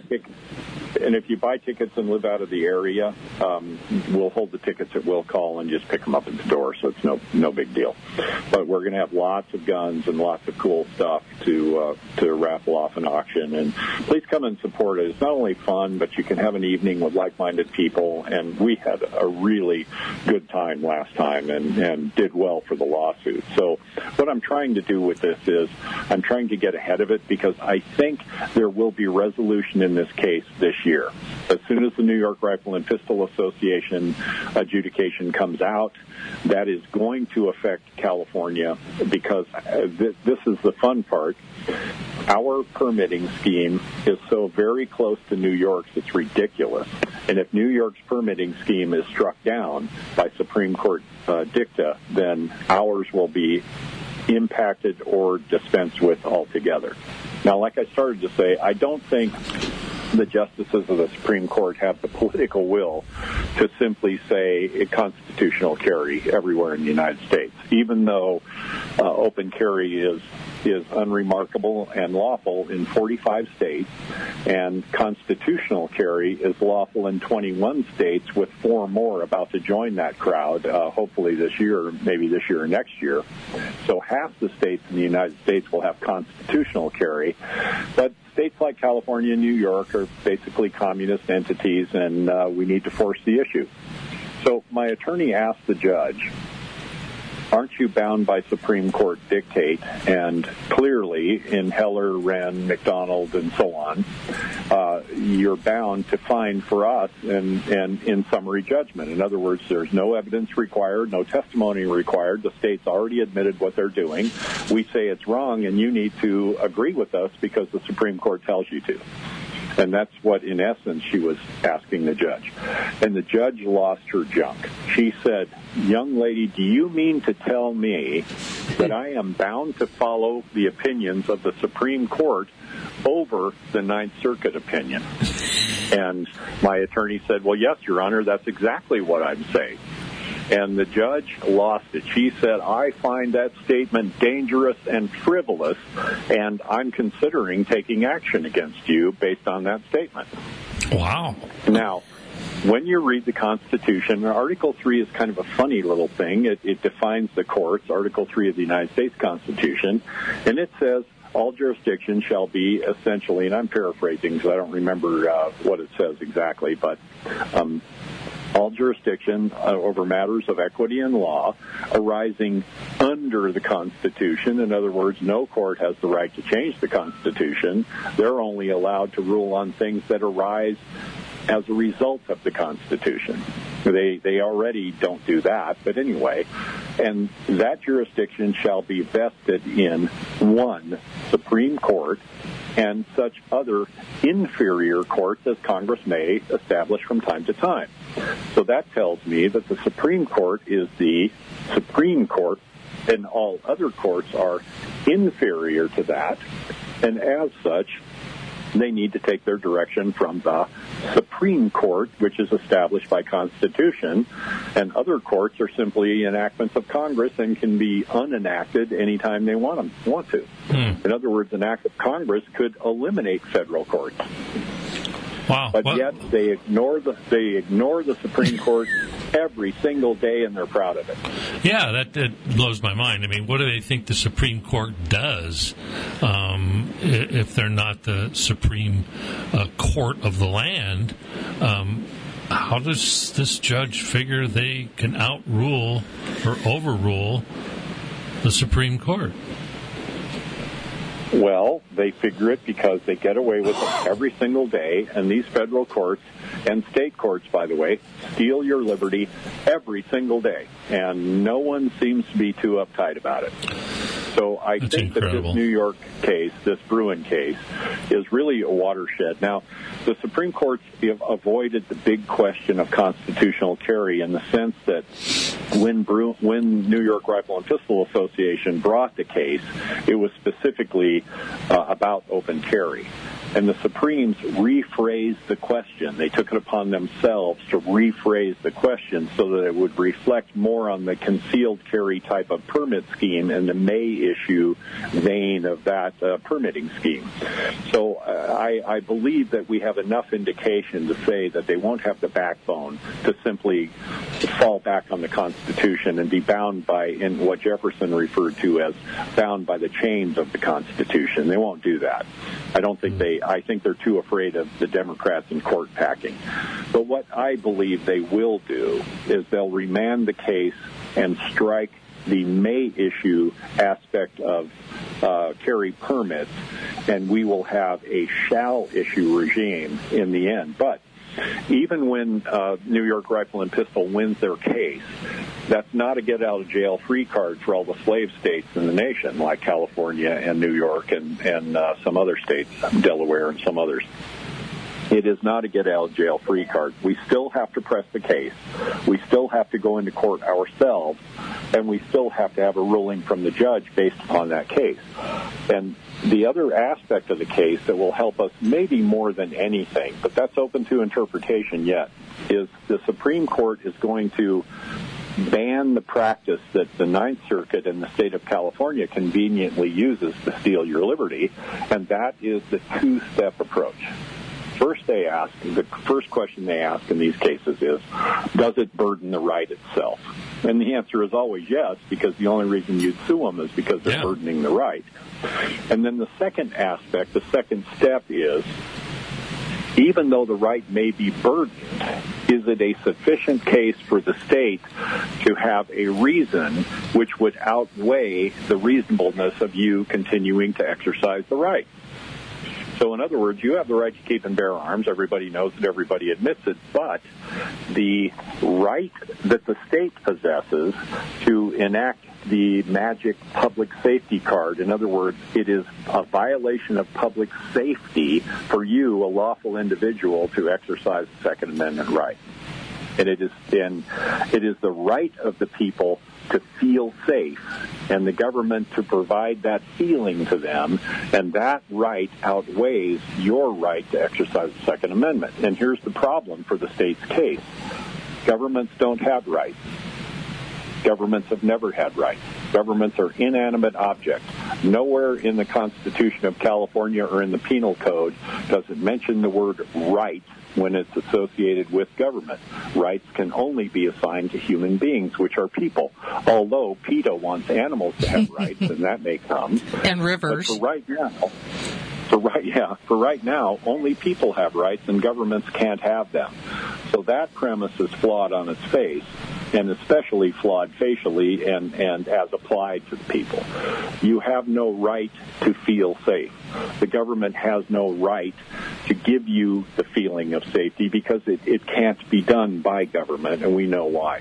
If you buy tickets and live out of the area, we'll hold the tickets at will call and just pick them up at the door, so it's no big deal. But we're going to have lots of guns and lots of cool stuff to raffle off an auction. And please come and support it. It's not only fun, but you can have an evening with like-minded people. And we had a really good time last time and did well for the lawsuit. So what I'm trying to do with this is I'm trying to get ahead of it, because I think there will be resolution in this case this year. As soon as the New York Rifle and Pistol Association adjudication comes out, that is going to affect California, because this is the fun part. Our permitting scheme is so very close to New York's, it's ridiculous. And if New York's permitting scheme is struck down by Supreme Court dicta, then ours will be impacted or dispensed with altogether. Now, like I started to say, I don't think the justices of the Supreme Court have the political will to simply say a constitutional carry everywhere in the United States, even though open carry is unremarkable and lawful in 45 states, and constitutional carry is lawful in 21 states, with 4 more about to join that crowd, hopefully this year, maybe this year or next year. So half the states in the United States will have constitutional carry, but states like California and New York are basically communist entities, and we need to force the issue. So my attorney asked the judge, aren't you bound by Supreme Court dictate? And clearly, in Heller, Wren, McDonald, and so on, you're bound to find for us and in summary judgment. In other words, there's no evidence required, no testimony required. The state's already admitted what they're doing. We say it's wrong, and you need to agree with us because the Supreme Court tells you to. And that's what, in essence, she was asking the judge. And the judge lost her junk. She said, young lady, do you mean to tell me that I am bound to follow the opinions of the Supreme Court over the Ninth Circuit opinion? And my attorney said, well, yes, Your Honor, that's exactly what I'm saying. And the judge lost it. She said, I find that statement dangerous and frivolous, and I'm considering taking action against you based on that statement. Wow. Now, when you read the Constitution, Article 3 is kind of a funny little thing. It defines the courts, Article 3 of the United States Constitution, and it says, all jurisdictions shall be essentially, and I'm paraphrasing because I don't remember what it says exactly, but all jurisdiction over matters of equity and law arising under the Constitution. In other words, no court has the right to change the Constitution. They're only allowed to rule on things that arise as a result of the Constitution. They already don't do that, but anyway, and that jurisdiction shall be vested in one Supreme Court and such other inferior courts as Congress may establish from time to time. So that tells me that the Supreme Court is the Supreme Court, and all other courts are inferior to that, and as such, they need to take their direction from the Supreme Court, which is established by Constitution, and other courts are simply enactments of Congress and can be unenacted anytime they want to. In other words, an act of Congress could eliminate federal courts. Wow. But yet they ignore the Supreme Court every single day, and they're proud of it. Yeah, that blows my mind. I mean, what do they think the Supreme Court does if they're not the Supreme Court of the land? How does this judge figure they can outrule or overrule the Supreme Court? Well, they figure it because they get away with it every single day, and these federal courts and state courts, by the way, steal your liberty every single day, and no one seems to be too uptight about it. So I think that this New York case, this Bruen case, is really a watershed. Now, the Supreme Court's avoided the big question of constitutional carry in the sense that when New York Rifle and Pistol Association brought the case, it was specifically about open carry. And the Supremes rephrased the question. They took it upon themselves to rephrase the question so that it would reflect more on the concealed carry type of permit scheme and the May issue vein of that permitting scheme. So I believe that we have enough indication to say that they won't have the backbone to simply fall back on the Constitution and be bound by, in what Jefferson referred to as bound by the chains of the Constitution. They won't do that. I think they're too afraid of the Democrats and court packing. But what I believe they will do is they'll remand the case and strike the May issue aspect of carry permits, and we will have a shall issue regime in the end. But even when New York Rifle and Pistol wins their case, that's not a get-out-of-jail-free card for all the slave states in the nation, like California and New York and some other states, Delaware and some others. It is not a get-out-of-jail-free card. We still have to press the case. We still have to go into court ourselves, and we still have to have a ruling from the judge based upon that case. And the other aspect of the case that will help us maybe more than anything, but that's open to interpretation yet, is the Supreme Court is going to ban the practice that the Ninth Circuit in the state of California conveniently uses to steal your liberty, and that is the two-step approach. The first question they ask in these cases is, does it burden the right itself? And the answer is always yes, because the only reason you'd sue them is because they're burdening the right. And then the second aspect, the second step is, even though the right may be burdened, is it a sufficient case for the state to have a reason which would outweigh the reasonableness of you continuing to exercise the right? So in other words, you have the right to keep and bear arms. Everybody knows it. Everybody admits it. But the right that the state possesses to enact the magic public safety card, in other words, it is a violation of public safety for you, a lawful individual, to exercise the Second Amendment right. And it is the right of the people to feel safe and the government to provide that feeling to them, and that right outweighs your right to exercise the Second Amendment. And here's the problem for the state's case. Governments don't have rights. Governments have never had rights. Governments are inanimate objects. Nowhere in the Constitution of California or in the Penal Code does it mention the word right when it's associated with government. Rights can only be assigned to human beings, which are people. Although PETA wants animals to have rights, and that may come. And rivers. But for right now, only people have rights, and governments can't have them. So that premise is flawed on its face, and especially flawed facially and as applied to the people. You have no right to feel safe. The government has no right to give you the feeling of safety because it can't be done by government, and we know why.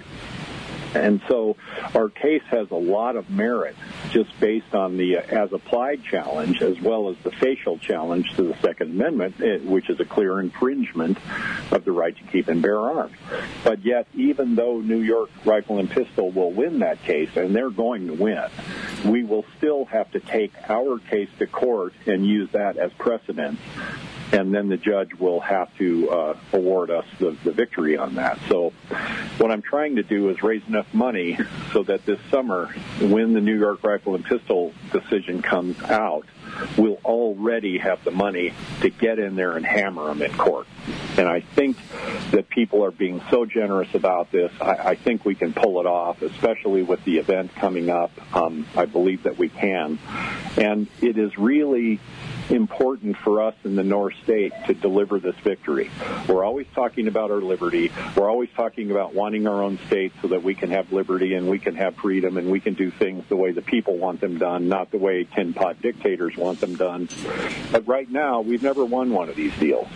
And so our case has a lot of merit just based on the as-applied challenge as well as the facial challenge to the Second Amendment, which is a clear infringement of the right to keep and bear arms. But yet, even though New York Rifle and Pistol will win that case, and they're going to win, we will still have to take our case to court and use that as precedent. And then the judge will have to award us the victory on that. So what I'm trying to do is raise enough money so that this summer, when the New York Rifle and Pistol decision comes out, we'll already have the money to get in there and hammer them in court. And I think that people are being so generous about this. I think we can pull it off, especially with the event coming up. I believe that we can. And it is really important for us in the North State to deliver this victory. We're always talking about our liberty. We're always talking about wanting our own state so that we can have liberty and we can have freedom and we can do things the way the people want them done, not the way tin pot dictators want them done. But right now, we've never won one of these deals.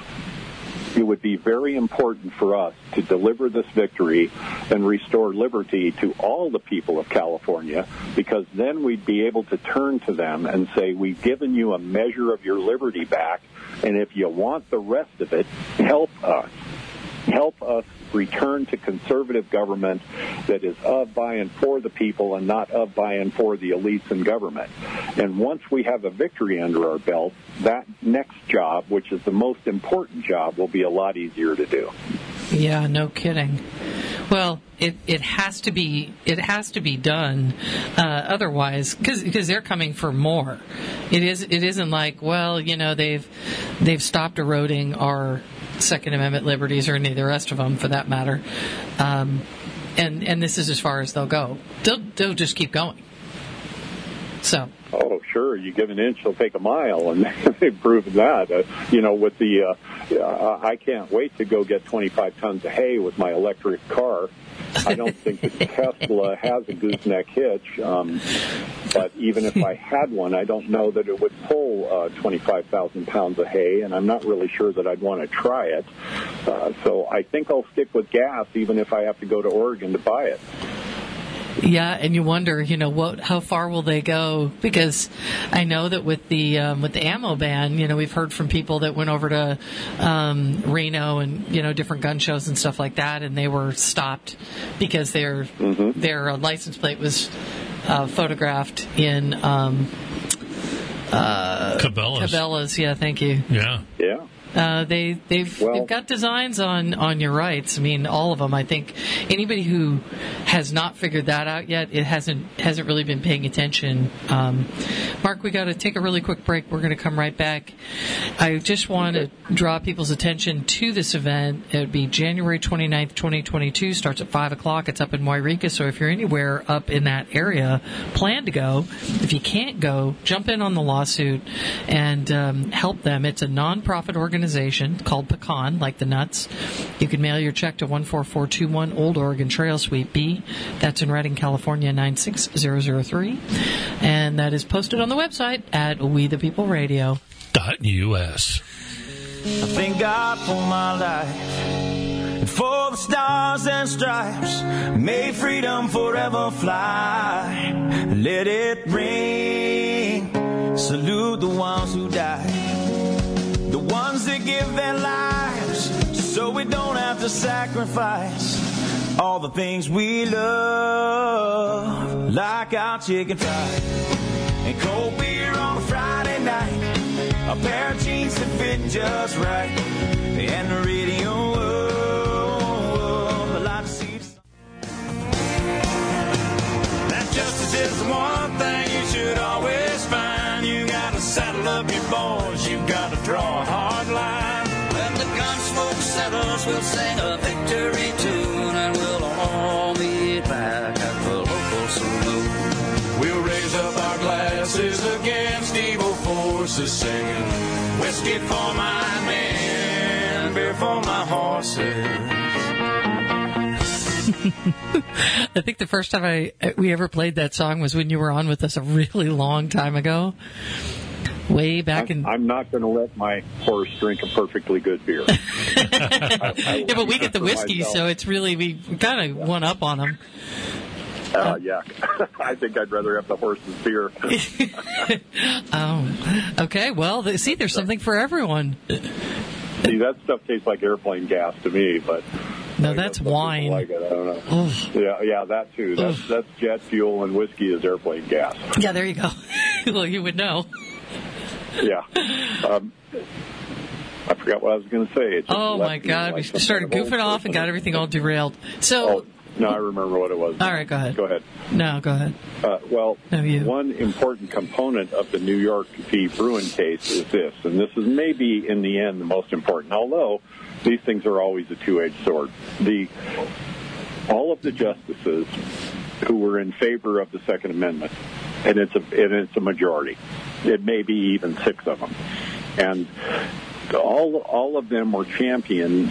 It would be very important for us to deliver this victory and restore liberty to all the people of California, because then we'd be able to turn to them and say, we've given you a measure of your liberty back, and if you want the rest of it, help us. Help us return to conservative government that is of, by, and for the people and not of, by, and for the elites in government. And once we have a victory under our belt, that next job, which is the most important job, will be a lot easier to do. Yeah, no kidding. Well, it has to be done. Otherwise, because they're coming for more. It isn't like, well, you know, they've stopped eroding our Second Amendment liberties or any of the rest of them, for that matter. And this is as far as they'll go. They'll just keep going. So. Oh, sure. You give an inch, they'll take a mile, and they've proven that. With the, I can't wait to go get 25 tons of hay with my electric car. I don't think the Tesla has a gooseneck hitch, but even if I had one, I don't know that it would pull 25,000 pounds of hay, and I'm not really sure that I'd want to try it. So I think I'll stick with gas, even if I have to go to Oregon to buy it. Yeah, and you wonder, how far will they go? Because I know that with the ammo ban, we've heard from people that went over to Reno and different gun shows and stuff like that, and they were stopped because their license plate was photographed in Cabela's. Yeah, thank you. Yeah. They've got designs on your rights. I mean, all of them. I think anybody who has not figured that out yet, it hasn't really been paying attention. Mark, we got to take a really quick break. We're going to come right back. I just want to draw people's attention to this event. It would be January 29th, 2022. Starts at 5 o'clock. It's up in Wairika. So if you're anywhere up in that area, plan to go. If you can't go, jump in on the lawsuit and help them. It's a nonprofit organization organization called Pecan, like the nuts. You can mail your check to 14421 Old Oregon Trail, Suite B. That's in Redding, California, 96003. And that is posted on the website at WeThePeopleRadio.us. I thank God for my life and for the stars and stripes. May freedom forever fly. Let it ring. Salute the ones who died, the ones that give their lives so we don't have to sacrifice all the things we love, like our chicken fried and cold beer on a Friday night, a pair of jeans that fit just right, and the radio. I like to see that justice is the one thing you should always find. You gotta saddle up your boys, you gotta draw a hard line. When the gun smoke settles, we'll sing a victory tune, and we'll all meet back at the local saloon. We'll raise up our glasses against evil forces, singing whiskey for my men, beer for my horses. I think the first time we ever played that song was when you were on with us a really long time ago. Way back in... I'm not going to let my horse drink a perfectly good beer. Yeah, but we get the whiskey, so it's really, we kind of one up on them. Yeah. I think I'd rather have the horse's beer. Okay. Well, see, there's something for everyone. See, that stuff tastes like airplane gas to me, but... No, that's wine. Like it. I don't know. Yeah, that too. That's jet fuel, and whiskey is airplane gas. Yeah, there you go. Well, you would know. Yeah. I forgot what I was going to say. Oh, my God. We started goofing off and got everything all derailed. So... No, I remember what it was. All right, go ahead. Go ahead. No, go ahead. One important component of the New York v. Bruin case is this, and this is maybe in the end the most important, although these things are always a two-edged sword. All of the justices who were in favor of the Second Amendment, and it's a majority. It may be even 6 of them. And all of them were championing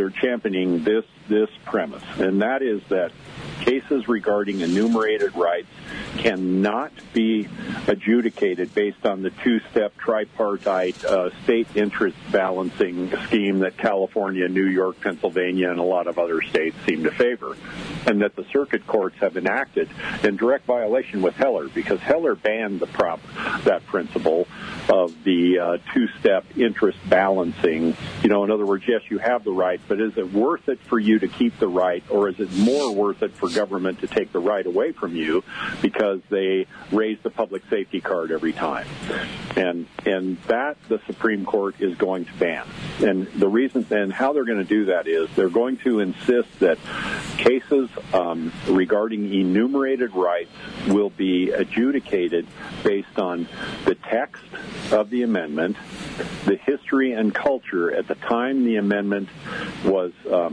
this premise, and that is that cases regarding enumerated rights cannot be adjudicated based on the two-step tripartite state interest balancing scheme that California, New York, Pennsylvania, and a lot of other states seem to favor, and that the circuit courts have enacted in direct violation with Heller, because Heller banned that principle of the two-step interest balancing. In other words, yes, you have the right, but is it worth it for you to keep the right, or is it more worth it for government to take the right away from you because they raise the public safety card every time? And that the Supreme Court is going to ban. And the reason and how they're going to do that is they're going to insist that cases regarding enumerated rights will be adjudicated based on the text of the amendment, the history and culture at the time the amendment was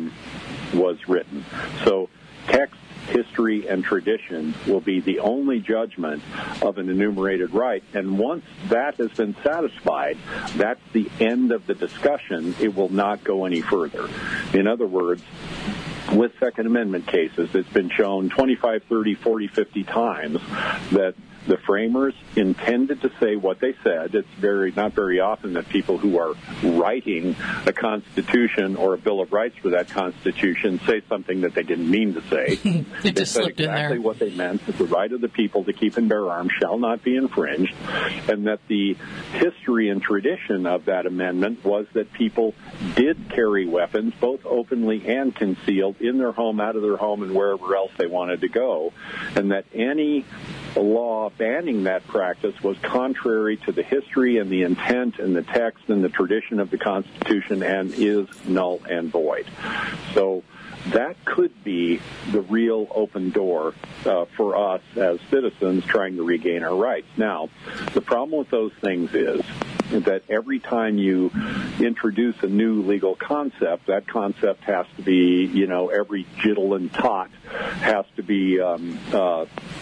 written. So text, history, and tradition will be the only judgment of an enumerated right. And once that has been satisfied, that's the end of the discussion. It will not go any further. In other words, with Second Amendment cases, it's been shown 25, 30, 40, 50 times that the framers intended to say what they said. It's not very often that people who are writing a Constitution or a Bill of Rights for that Constitution say something that they didn't mean to say. It just slipped in there. Exactly what they meant, that the right of the people to keep and bear arms shall not be infringed, and that the history and tradition of that amendment was that people did carry weapons, both openly and concealed, in their home, out of their home, and wherever else they wanted to go, and that any law banning that practice was contrary to the history and the intent and the text and the tradition of the Constitution and is null and void. So that could be the real open door for us as citizens trying to regain our rights. Now, the problem with those things is that every time you introduce a new legal concept, that concept has to be, every jittle and tot has to be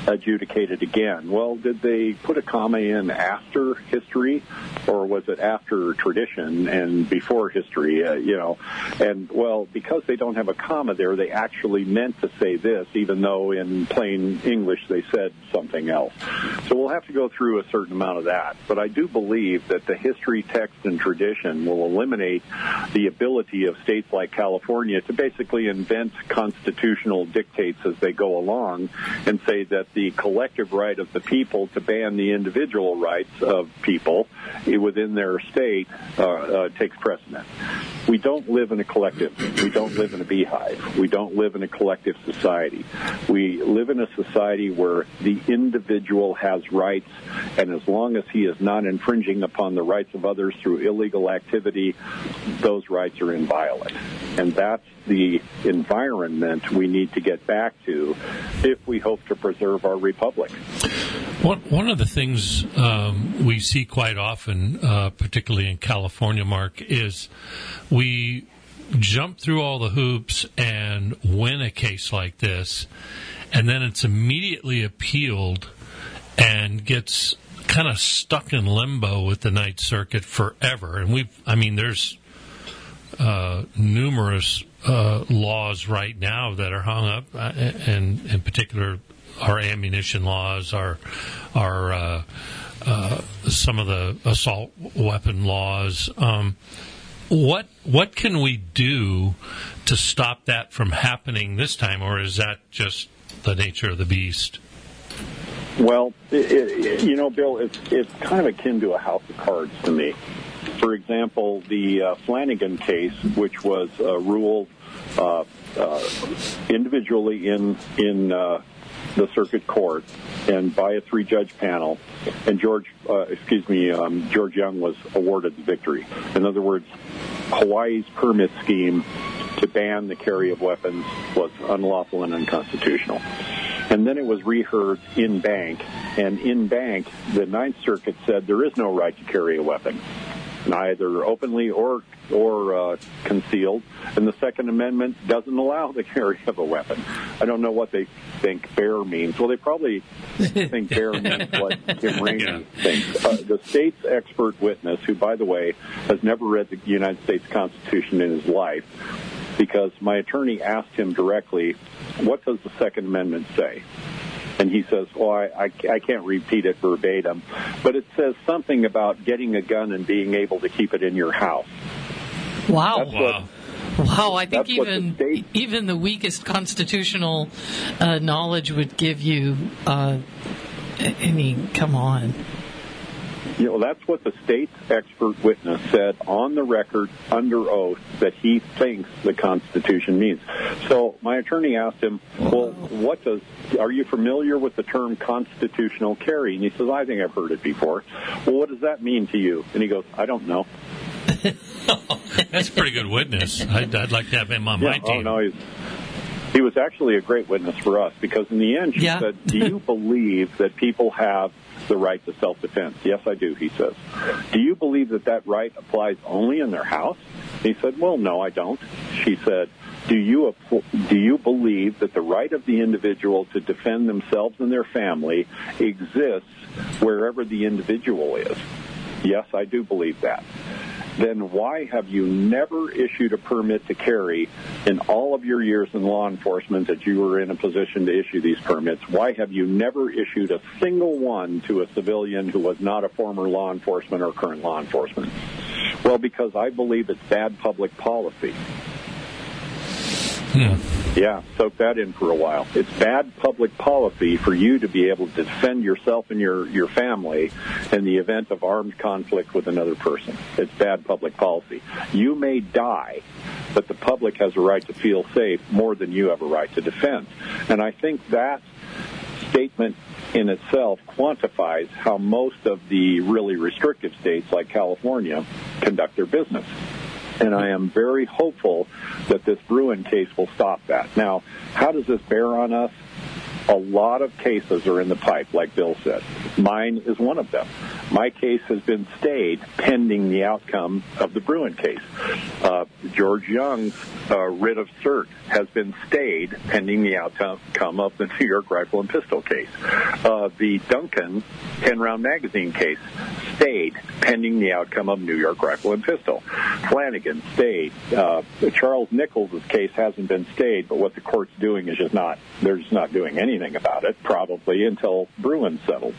adjudicated again. Well, did they put a comma in after history, or was it after tradition and before history? And well, because they don't have a comma there, they actually meant to say this, even though in plain English they said something else. So we'll have to go through a certain amount of that. But I do believe that the history, text, and tradition will eliminate the ability of states like California to basically invent constitutional dictates as they go along and say that the collective right of the people to ban the individual rights of people within their state takes precedent. We don't live in a collective. We don't live in a beehive. We don't live in a collective society. We live in a society where the individual has rights, and as long as he is not infringing upon the rights of others through illegal activity, those rights are inviolate. And that's the environment we need to get back to if we hope to preserve our republic. One of the things we see quite often, particularly in California, Mark, is we jump through all the hoops and win a case like this, and then it's immediately appealed and gets kind of stuck in limbo with the Ninth Circuit forever. And there's numerous laws right now that are hung up, and in particular our ammunition laws, our some of the assault weapon laws. What can we do to stop that from happening this time, or is that just the nature of the beast? Well, Bill, it's kind of akin to a house of cards to me. For example, the Flanagan case, which was ruled individually in the circuit court and by a 3-judge panel, and George Young was awarded the victory. In other words, Hawaii's permit scheme to ban the carry of weapons was unlawful and unconstitutional. And then it was reheard in bank, and in bank, the Ninth Circuit said there is no right to carry a weapon, neither openly or concealed, and the Second Amendment doesn't allow the carry of a weapon. I don't know what they think bear means. Well, they probably think bear means what Tim Rainey thinks. The state's expert witness, who, by the way, has never read the United States Constitution in his life, because my attorney asked him directly, what does the Second Amendment say? And he says, I can't repeat it verbatim, but it says something about getting a gun and being able to keep it in your house. Wow. Wow, I think even the weakest constitutional knowledge would give you, come on. That's what the state's expert witness said on the record under oath that he thinks the Constitution means. So my attorney asked him, well, are you familiar with the term constitutional carry? And he says, I think I've heard it before. Well, what does that mean to you? And he goes, I don't know. That's a pretty good witness. I'd like to have him on my team. Oh, no, he was actually a great witness for us, because in the end she said, do you believe that people have the right to self-defense? Yes, I do, he says. Do you believe that right applies only in their house? He said, well, no, I don't. She said, do you believe that the right of the individual to defend themselves and their family exists wherever the individual is? Yes, I do believe that. Then why have you never issued a permit to carry in all of your years in law enforcement that you were in a position to issue these permits? Why have you never issued a single one to a civilian who was not a former law enforcement or current law enforcement? Well, because I believe it's bad public policy. Yeah, soak that in for a while. It's bad public policy for you to be able to defend yourself and your family in the event of armed conflict with another person. It's bad public policy. You may die, but the public has a right to feel safe more than you have a right to defend. And I think that statement in itself quantifies how most of the really restrictive states like California conduct their business. And I am very hopeful that this Bruin case will stop that. Now, how does this bear on us? A lot of cases are in the pipe, like Bill said. Mine is one of them. My case has been stayed pending the outcome of the Bruen case. George Young's writ of cert has been stayed pending the outcome of the New York Rifle and Pistol case. The Duncan 10-round magazine case stayed pending the outcome of New York Rifle and Pistol. Flanagan stayed. Charles Nichols' case hasn't been stayed, but what the court's doing is they're just not doing anything about it, probably until Bruen settles.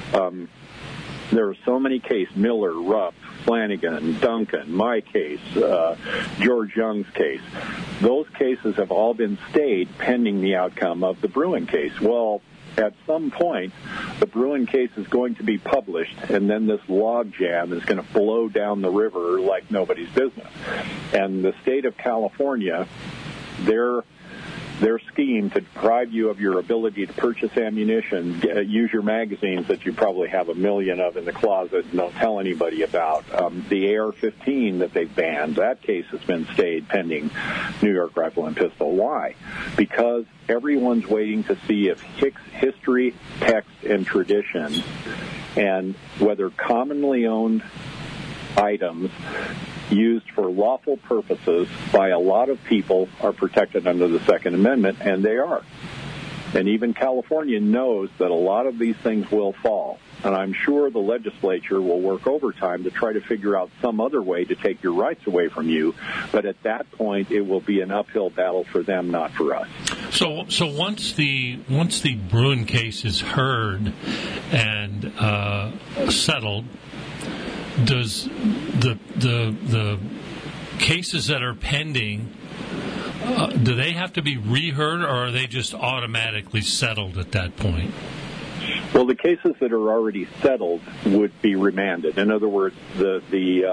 There are so many cases, Miller, Rupp, Flanagan, Duncan, my case, George Young's case. Those cases have all been stayed pending the outcome of the Bruen case. Well, at some point, the Bruen case is going to be published, and then this logjam is going to blow down the river like nobody's business. And the state of California, their scheme to deprive you of your ability to purchase ammunition, use your magazines that you probably have 1 million of in the closet and don't tell anybody about. The AR-15 that they've banned, that case has been stayed pending New York Rifle and Pistol. Why? Because everyone's waiting to see if history, text, and tradition, and whether commonly owned items used for lawful purposes by a lot of people are protected under the Second Amendment, and they are. And even California knows that a lot of these things will fall. And I'm sure the legislature will work overtime to try to figure out some other way to take your rights away from you. But at that point, it will be an uphill battle for them, not for us. So once the Bruen case is heard and settled, does the cases that are pending, do they have to be reheard, or are they just automatically settled at that point? Well, the cases that are already settled would be remanded. In other words, the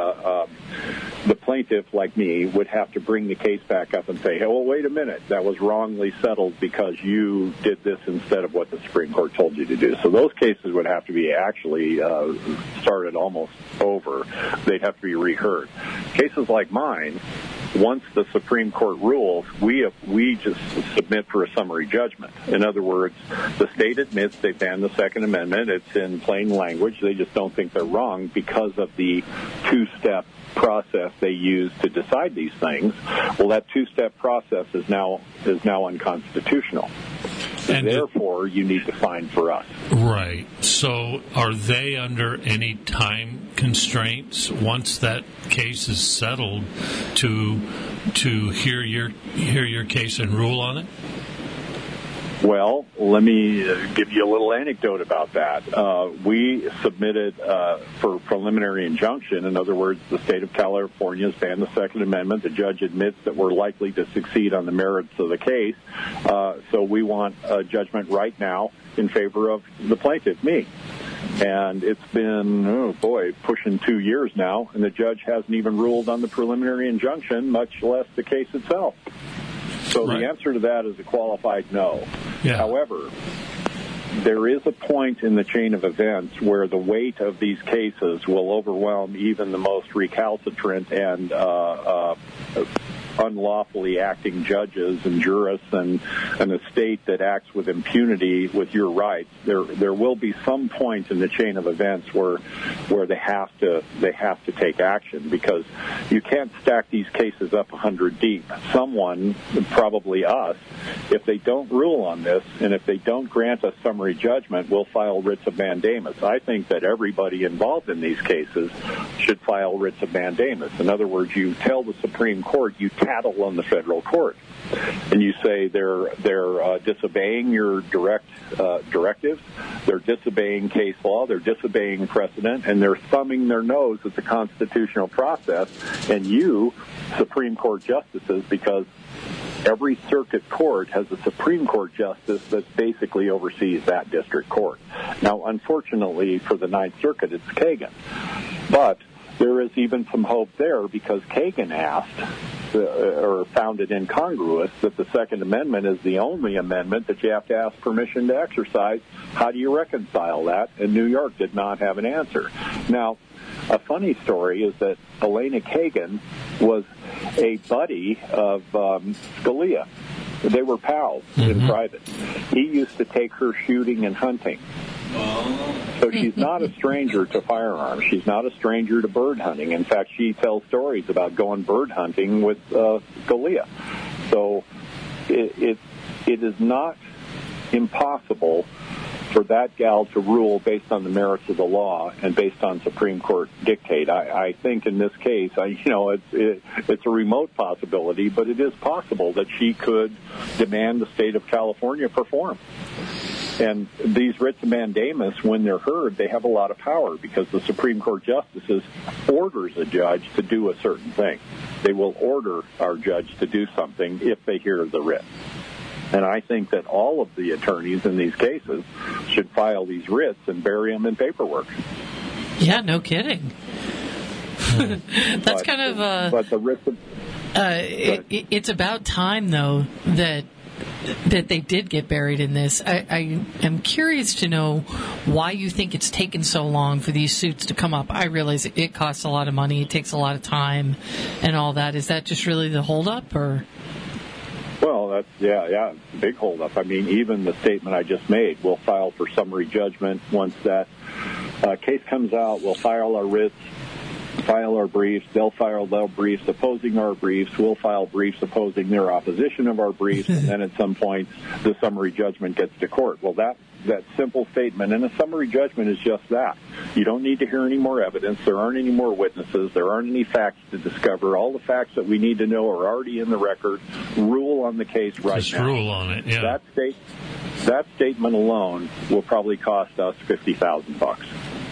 plaintiff, like me, would have to bring the case back up and say, hey, well, wait a minute, that was wrongly settled because you did this instead of what the Supreme Court told you to do. So those cases would have to be actually started almost over. They'd have to be reheard. Cases like mine, once the Supreme Court rules, we just submit for a summary judgment. In other words, the state admits they banned the Second Amendment. It's in plain language. They just don't think they're wrong because of the two-step process they use to decide these things. Well, that two-step process is now unconstitutional. And therefore, you need to fine for us. Right. So are they under any time constraints once that case is settled to hear your case and rule on it? Well, let me give you a little anecdote about that. We submitted for preliminary injunction. In other words, the state of California has banned the Second Amendment. The judge admits that we're likely to succeed on the merits of the case. So we want a judgment right now in favor of the plaintiff, me. And it's been, pushing 2 years now, and the judge hasn't even ruled on the preliminary injunction, much less the case itself. So right. The answer to that is a qualified no. Yeah. However, there is a point in the chain of events where the weight of these cases will overwhelm even the most recalcitrant and unlawfully acting judges and jurists and a state that acts with impunity with your rights. There will be some point in the chain of events where they have to take action, because you can't stack these cases up 100 deep. Someone, probably us, if they don't rule on this and if they don't grant us summary judgment, will file writs of mandamus. I think that everybody involved in these cases should file writs of mandamus. In other words, you tell the Supreme Court you tattle on the federal court, and you say they're disobeying your directives, they're disobeying case law, they're disobeying precedent, and they're thumbing their nose at the constitutional process. And you, Supreme Court justices, because every circuit court has a Supreme Court justice that basically oversees that district court. Now, unfortunately for the Ninth Circuit, it's Kagan. But there is even some hope there, because Kagan asked, or found it incongruous, that the Second Amendment is the only amendment that you have to ask permission to exercise. How do you reconcile that? And New York did not have an answer. Now, a funny story is that Elena Kagan was a buddy of Scalia. They were pals in private. He used to take her shooting and hunting. So she's not a stranger to firearms. She's not a stranger to bird hunting. In fact, she tells stories about going bird hunting with Scalia. So it is not impossible for that gal to rule based on the merits of the law and based on Supreme Court dictate. I think in this case, it's a remote possibility, but it is possible that she could demand the state of California perform. And these writs of mandamus, when they're heard, they have a lot of power because the Supreme Court justices orders a judge to do a certain thing. They will order our judge to do something if they hear the writ. And I think that all of the attorneys in these cases should file these writs and bury them in paperwork. Yeah, no kidding. That's kind of... but the writs of... it's about time, though, that they did get buried in this. I am curious to know why you think it's taken so long for these suits to come up. I realize it costs a lot of money, it takes a lot of time and all that. Is that just really the holdup, or... Well, that's, yeah, big holdup. I mean, even the statement I just made, we'll file for summary judgment. Once that case comes out, we'll file our writs, file our briefs. They'll file their briefs opposing our briefs. We'll file briefs opposing their opposition of our briefs. And then at some point, the summary judgment gets to court. Well, that simple statement, and a summary judgment is just that. You don't need to hear any more evidence. There aren't any more witnesses. There aren't any facts to discover. All the facts that we need to know are already in the record. Rule on the case right now. Just rule on it, yeah. That statement alone will probably cost us $50,000.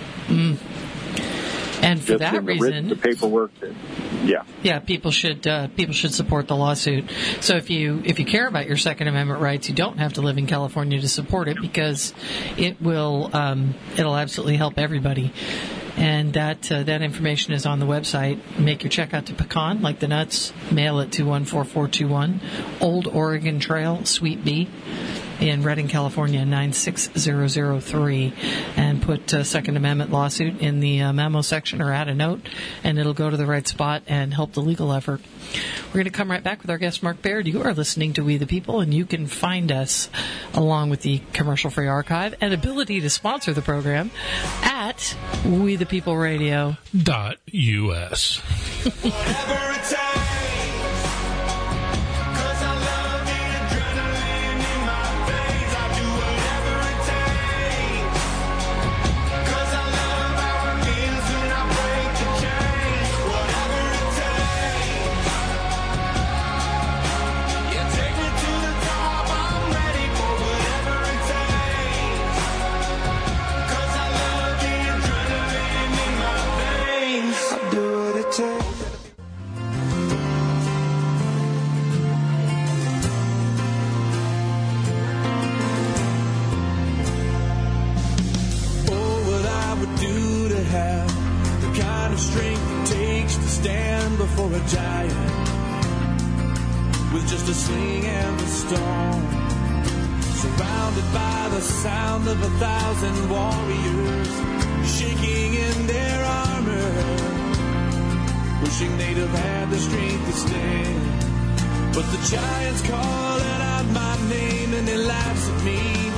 And for that reason, the paperwork. Yeah, people should support the lawsuit. So if you care about your Second Amendment rights, you don't have to live in California to support it, because it'll absolutely help everybody. And that information is on the website. Make your check out to Pecan, like the nuts. Mail it to 14421, Old Oregon Trail, Suite B, in Redding, California, 96003, and put Second Amendment lawsuit in the memo section, or add a note, and it'll go to the right spot and help the legal effort. We're going to come right back with our guest, Mark Baird. You are listening to We the People, and you can find us, along with the commercial-free archive and ability to sponsor the program, at WeThePeopleRadio.us. Whatever it takes. For a giant with just a sling and a stone, surrounded by the sound of 1,000 warriors shaking in their armor, wishing they'd have had the strength to stand. But the giant's calling out my name and he laughs at me,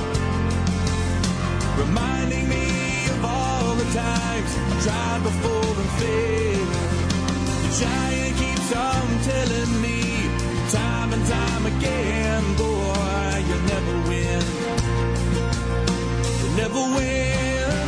reminding me of all the times I tried before and failed. The giant keeps on telling me time and time again, boy, you'll never win. You'll never win.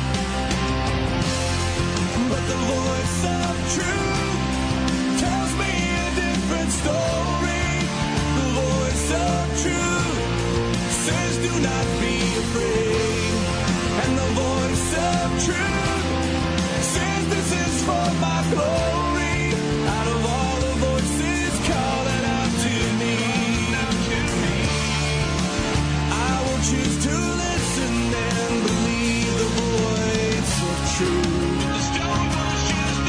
But the voice of truth tells me a different story. The voice of truth says do not be afraid. And the voice of truth says this is for my glory. Out of all the voices calling out to me, I will choose to listen and believe the voice of truth. The stone pushes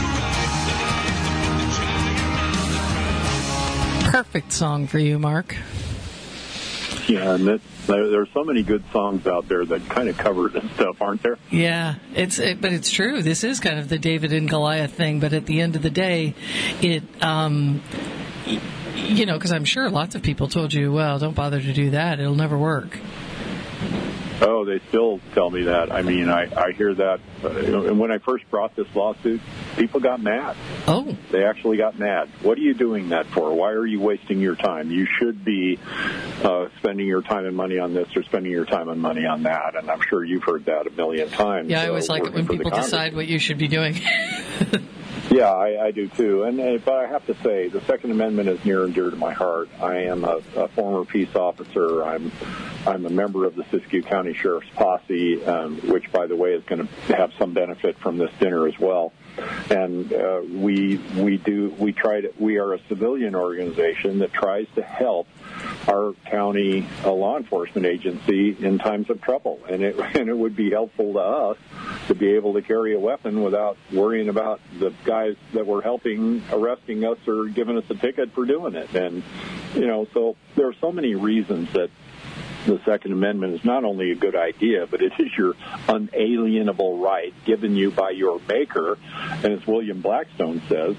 the right side. Perfect song for you, Mark. Yeah, and there's so many good songs out there that kind of cover this stuff, aren't there? Yeah, but it's true. This is kind of the David and Goliath thing, but at the end of the day, you know, because I'm sure lots of people told you, well, don't bother to do that. It'll never work. Oh, they still tell me that. I mean, I hear that. And when I first brought this lawsuit, people got mad. Oh. They actually got mad. What are you doing that for? Why are you wasting your time? You should be spending your time and money on this or spending your time and money on that. And I'm sure you've heard that a million times. Yeah, I always like it when people decide what you should be doing. Yeah, I do too. But I have to say, the Second Amendment is near and dear to my heart. I am a former peace officer. I'm a member of the Siskiyou County Sheriff's Posse, which, by the way, is going to have some benefit from this dinner as well. And we are a civilian organization that tries to help our county law enforcement agency in times of trouble. And it would be helpful to us to be able to carry a weapon without worrying about the guys that were helping arresting us or giving us a ticket for doing it. And, you know, so there are so many reasons that the Second Amendment is not only a good idea, but it is your unalienable right given you by your maker. And as William Blackstone says,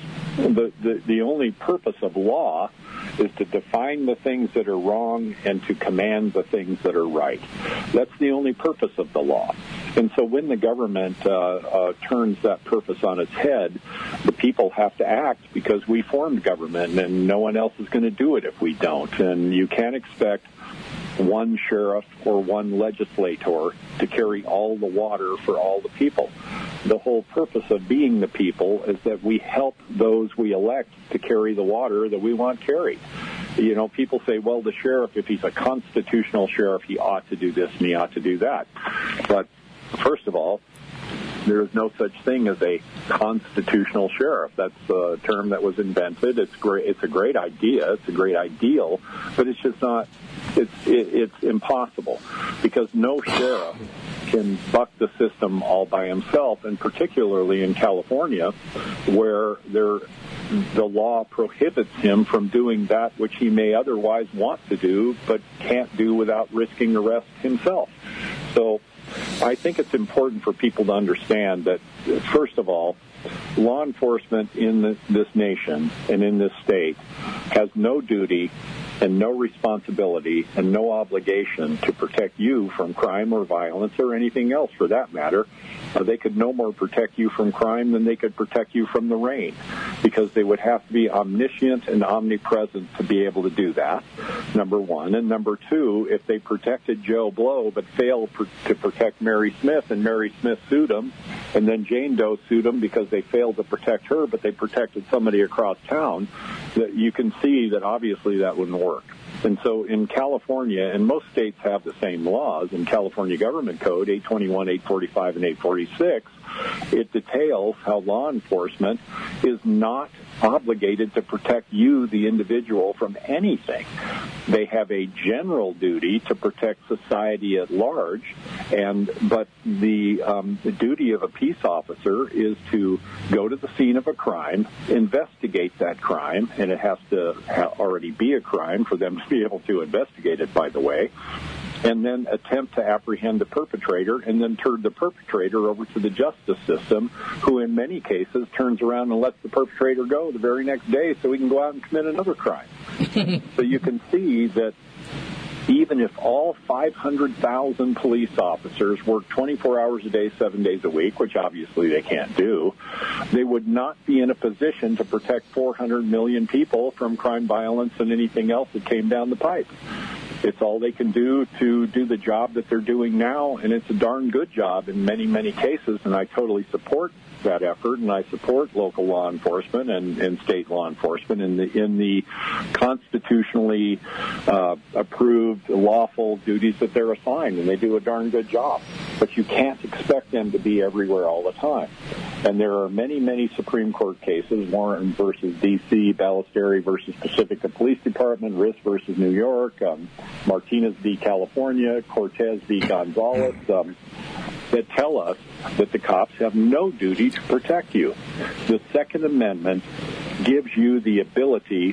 the only purpose of law is to define the things that are wrong and to command the things that are right. That's the only purpose of the law. And so when the government turns that purpose on its head, the people have to act because we formed government, and no one else is going to do it if we don't. And you can't expect one sheriff or one legislator to carry all the water for all the people. The whole purpose of being the people is that we help those we elect to carry the water that we want carried. You know, people say, well, the sheriff, if he's a constitutional sheriff, he ought to do this and he ought to do that. But first of all, there is no such thing as a constitutional sheriff. That's a term that was invented. It's great. It's a great idea. It's a great ideal, but it's just not. It's impossible because no sheriff can buck the system all by himself, and particularly in California, where the law prohibits him from doing that which he may otherwise want to do, but can't do without risking arrest himself. So I think it's important for people to understand that, first of all, law enforcement in this nation and in this state has no duty and no responsibility and no obligation to protect you from crime or violence or anything else for that matter. They could no more protect you from crime than they could protect you from the rain, because they would have to be omniscient and omnipresent to be able to do that, number one. And number two, if they protected Joe Blow but failed to protect Mary Smith, and Mary Smith sued them, and then Jane Doe sued them because they failed to protect her, but they protected somebody across town, that you can see that obviously that wouldn't work. And so in California, and most states have the same laws, in California Government Code 821, 845, and 846, it details how law enforcement is not obligated to protect you, the individual, from anything. They have a general duty to protect society at large, but the duty of a peace officer is to go to the scene of a crime, investigate that crime, and it has to already be a crime for them to be able to investigate it, by the way, and then attempt to apprehend the perpetrator, and then turn the perpetrator over to the justice system, who in many cases turns around and lets the perpetrator go the very next day so he can go out and commit another crime. So you can see that even if all 500,000 police officers work 24 hours a day, 7 days a week, which obviously they can't do, they would not be in a position to protect 400 million people from crime, violence, and anything else that came down the pipe. It's all they can do to do the job that they're doing now, and it's a darn good job in many, many cases, and I totally support that effort, and I support local law enforcement and state law enforcement in the constitutionally approved lawful duties that they're assigned, and they do a darn good job. But you can't expect them to be everywhere all the time. And there are many, many Supreme Court cases, Warren versus D.C., Ballesteri versus Pacifica Police Department, Riss versus New York, Martinez v. California, Cortez v. Gonzalez, that tell us that the cops have no duty to protect you. The Second Amendment gives you the ability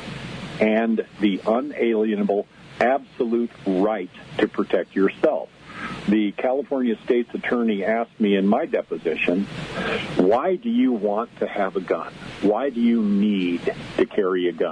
and the unalienable absolute right to protect yourself. The California State's Attorney asked me in my deposition, why do you want to have a gun? Why do you need to carry a gun?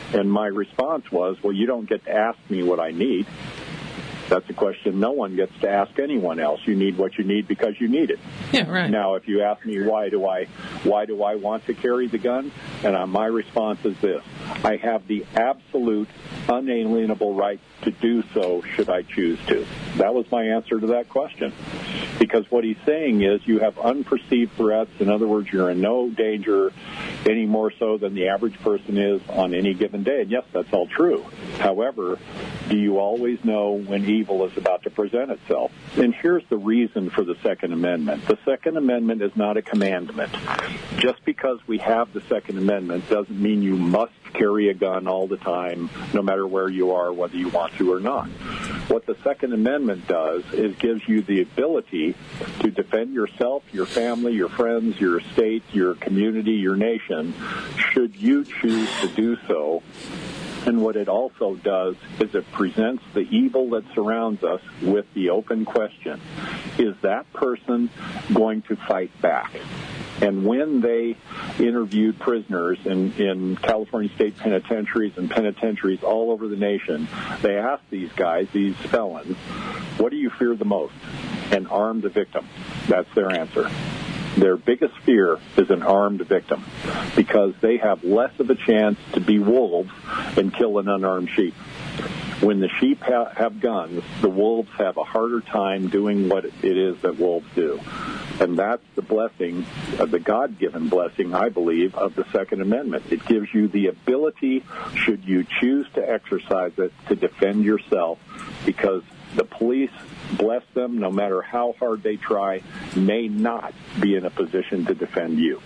And my response was, well, you don't get to ask me what I need. That's a question no one gets to ask anyone else. You need what you need because you need it. Yeah, right. Now, if you ask me why do I want to carry the gun, and my response is this: I have the absolute, unalienable right to do so should I choose to. That was my answer to that question. Because what he's saying is you have unperceived threats. In other words, you're in no danger any more so than the average person is on any given day. And yes, that's all true. However, do you always know when evil is about to present itself? And here's the reason for the Second Amendment. The Second Amendment is not a commandment. Just because we have the Second Amendment doesn't mean you must carry a gun all the time, no matter where you are, whether you want to or not. What the Second Amendment does is gives you the ability to defend yourself, your family, your friends, your state, your community, your nation, should you choose to do so. And what it also does is it presents the evil that surrounds us with the open question: is that person going to fight back? And when they interviewed prisoners in California state penitentiaries and penitentiaries all over the nation, they asked these guys, these felons, what do you fear the most? An armed victim. That's their answer. Their biggest fear is an armed victim because they have less of a chance to be wolves and kill an unarmed sheep. When the sheep have guns, the wolves have a harder time doing what it is that wolves do. And that's the blessing, the God-given blessing, I believe, of the Second Amendment. It gives you the ability, should you choose to exercise it, to defend yourself, because the police, bless them, no matter how hard they try, may not be in a position to defend you.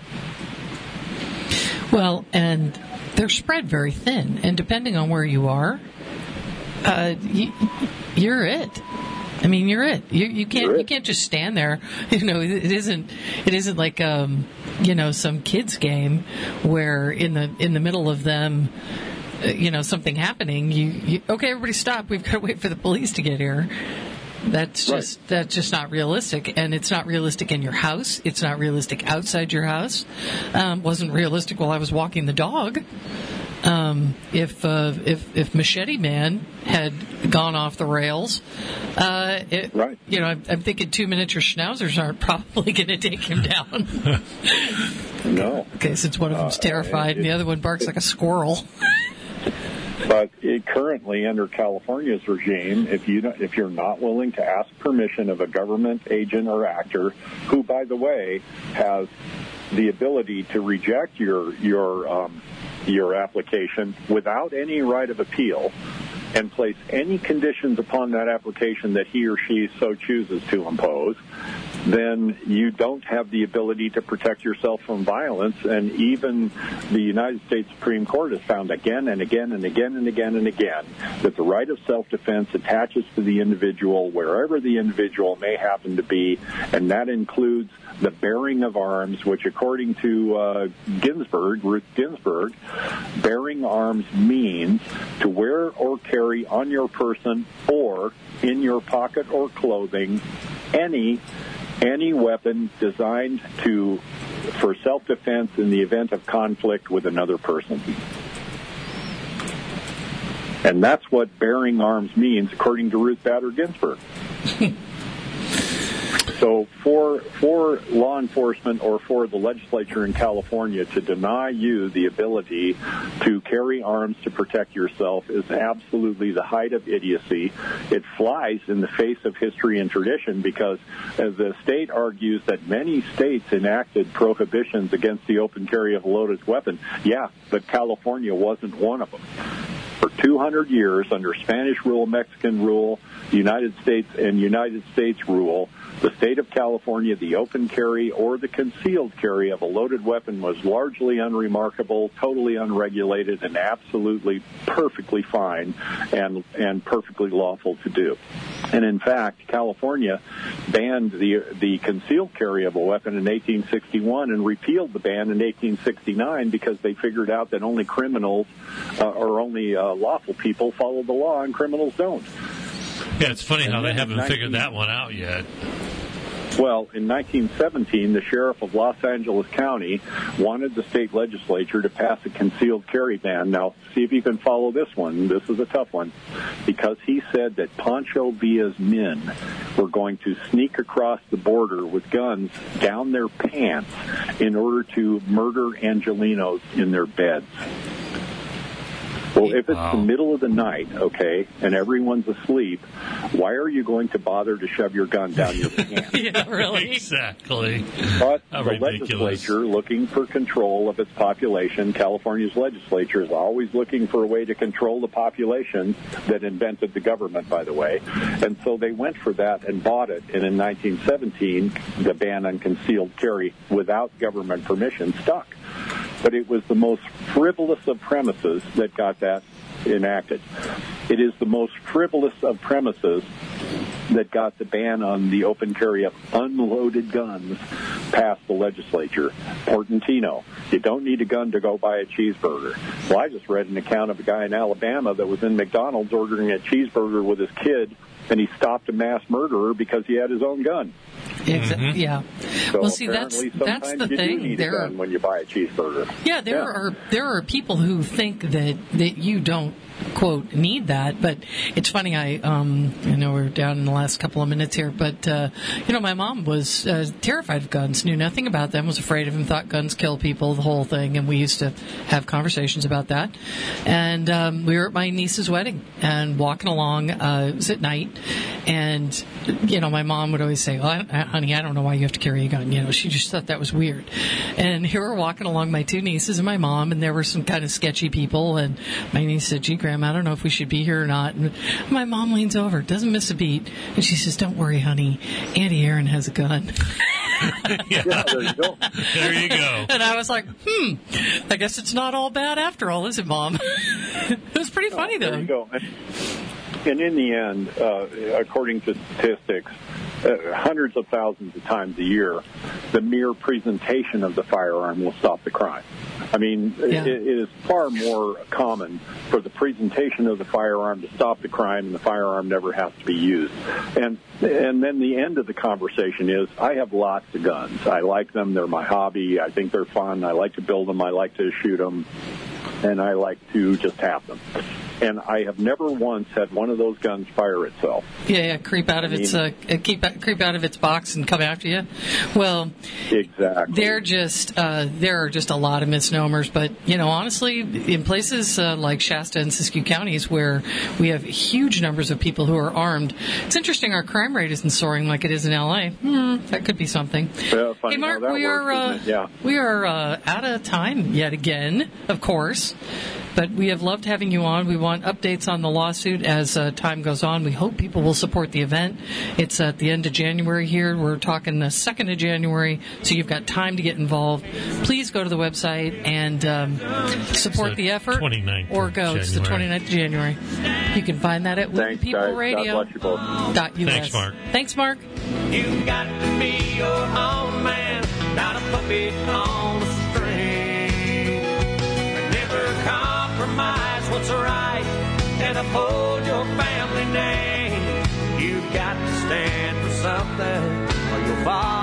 Well, and they're spread very thin, and depending on where you are, you're it. I mean, you're it. You can't just stand there. You know, it isn't like some kids game where in the middle of them, something happening. You okay, everybody stop. We've got to wait for the police to get here. That's just not realistic, and it's not realistic in your house. It's not realistic outside your house. Wasn't realistic while I was walking the dog. If Machete Man had gone off the rails, I'm thinking 2 miniature schnauzers aren't probably going to take him down. No. Okay, since one of them's terrified and the other one barks like a squirrel. But currently, under California's regime, if you're not willing to ask permission of a government agent or actor, who, by the way, has the ability to reject your application without any right of appeal, and place any conditions upon that application that he or she so chooses to impose, then you don't have the ability to protect yourself from violence. And even the United States Supreme Court has found again and again and again and again and again that the right of self-defense attaches to the individual wherever the individual may happen to be, and that includes the bearing of arms, which according to Ruth Ginsburg, bearing arms means to wear or carry on your person or in your pocket or clothing any weapon designed for self-defense in the event of conflict with another person. And that's what bearing arms means, according to Ruth Bader Ginsburg. So for law enforcement or for the legislature in California to deny you the ability to carry arms to protect yourself is absolutely the height of idiocy. It flies in the face of history and tradition because, as the state argues that many states enacted prohibitions against the open carry of a loaded weapon, yeah, but California wasn't one of them. For 200 years, under Spanish rule, Mexican rule, United States rule, the state of California, the open carry or the concealed carry of a loaded weapon was largely unremarkable, totally unregulated, and absolutely perfectly fine and perfectly lawful to do. And in fact, California banned the concealed carry of a weapon in 1861 and repealed the ban in 1869 because they figured out that only criminals or only lawful people follow the law and criminals don't. Yeah, it's funny how they haven't figured that one out yet. Well, in 1917, the sheriff of Los Angeles County wanted the state legislature to pass a concealed carry ban. Now, see if you can follow this one. This is a tough one. Because he said that Pancho Villa's men were going to sneak across the border with guns down their pants in order to murder Angelinos in their beds. Well, if it's the middle of the night, okay, and everyone's asleep, why are you going to bother to shove your gun down your pants? Yeah, really. Exactly. But How the ridiculous. legislature, looking for control of its population, California's legislature is always looking for a way to control the population that invented the government, by the way. And so they went for that and bought it. And in 1917, the ban on concealed carry without government permission stuck. But it was the most frivolous of premises that got that enacted. It is the most frivolous of premises that got the ban on the open carry of unloaded guns past the legislature. Portantino, you don't need a gun to go buy a cheeseburger. Well, I just read an account of a guy in Alabama that was in McDonald's ordering a cheeseburger with his kid, and he stopped a mass murderer because he had his own gun. Exactly. Yeah. So Well, see, that's sometimes the you thing. do need a gun when you buy a cheeseburger. Yeah, there are people who think that you don't, quote, need that, but it's funny. I know we're down in the last couple of minutes here, but my mom was terrified of guns, knew nothing about them, was afraid of them, thought guns kill people, the whole thing, and we used to have conversations about that. And we were at my niece's wedding and walking along. It was at night, and my mom would always say, "Oh, honey, I don't know why you have to carry a gun." She just thought that was weird. And here we're walking along, my two nieces and my mom, and there were some kind of sketchy people, and my niece said, "Gee, Grandma, I don't know if we should be here or not." And my mom leans over, doesn't miss a beat, and she says, "Don't worry, honey. Auntie Erin has a gun." Yeah, there you go. There you go. And I was like, I guess it's not all bad after all, is it, Mom? It was pretty funny, though. There you go. And in the end, according to statistics, hundreds of thousands of times a year, the mere presentation of the firearm will stop the crime. I mean, it is far more common for the presentation of the firearm to stop the crime, and the firearm never has to be used. And then the end of the conversation is, I have lots of guns. I like them. They're my hobby. I think they're fun. I like to build them. I like to shoot them. And I like to just have them. And I have never once had one of those guns fire itself. Yeah, creep out of its out of its box and come after you. Well, exactly. There are just a lot of misnomers. But honestly, in places like Shasta and Siskiyou counties where we have huge numbers of people who are armed, it's interesting. Our crime rate isn't soaring like it is in LA. That could be something. Well, funny hey, Mark, how that works, isn't it? we are out of time yet again, of course. But we have loved having you on. We want updates on the lawsuit as time goes on. We hope people will support the event. It's at the end of January here. We're talking the 2nd of January, so you've got time to get involved. Please go to the website and support the effort. 29th or go. It's the 29th of January. You can find that at WoundedPeopleRadio.us. Thanks, Mark. Thanks, Mark. You got to be your own man, not a puppet on a string. Never compromise what's right and uphold your family name. You got to stand for something or you'll fall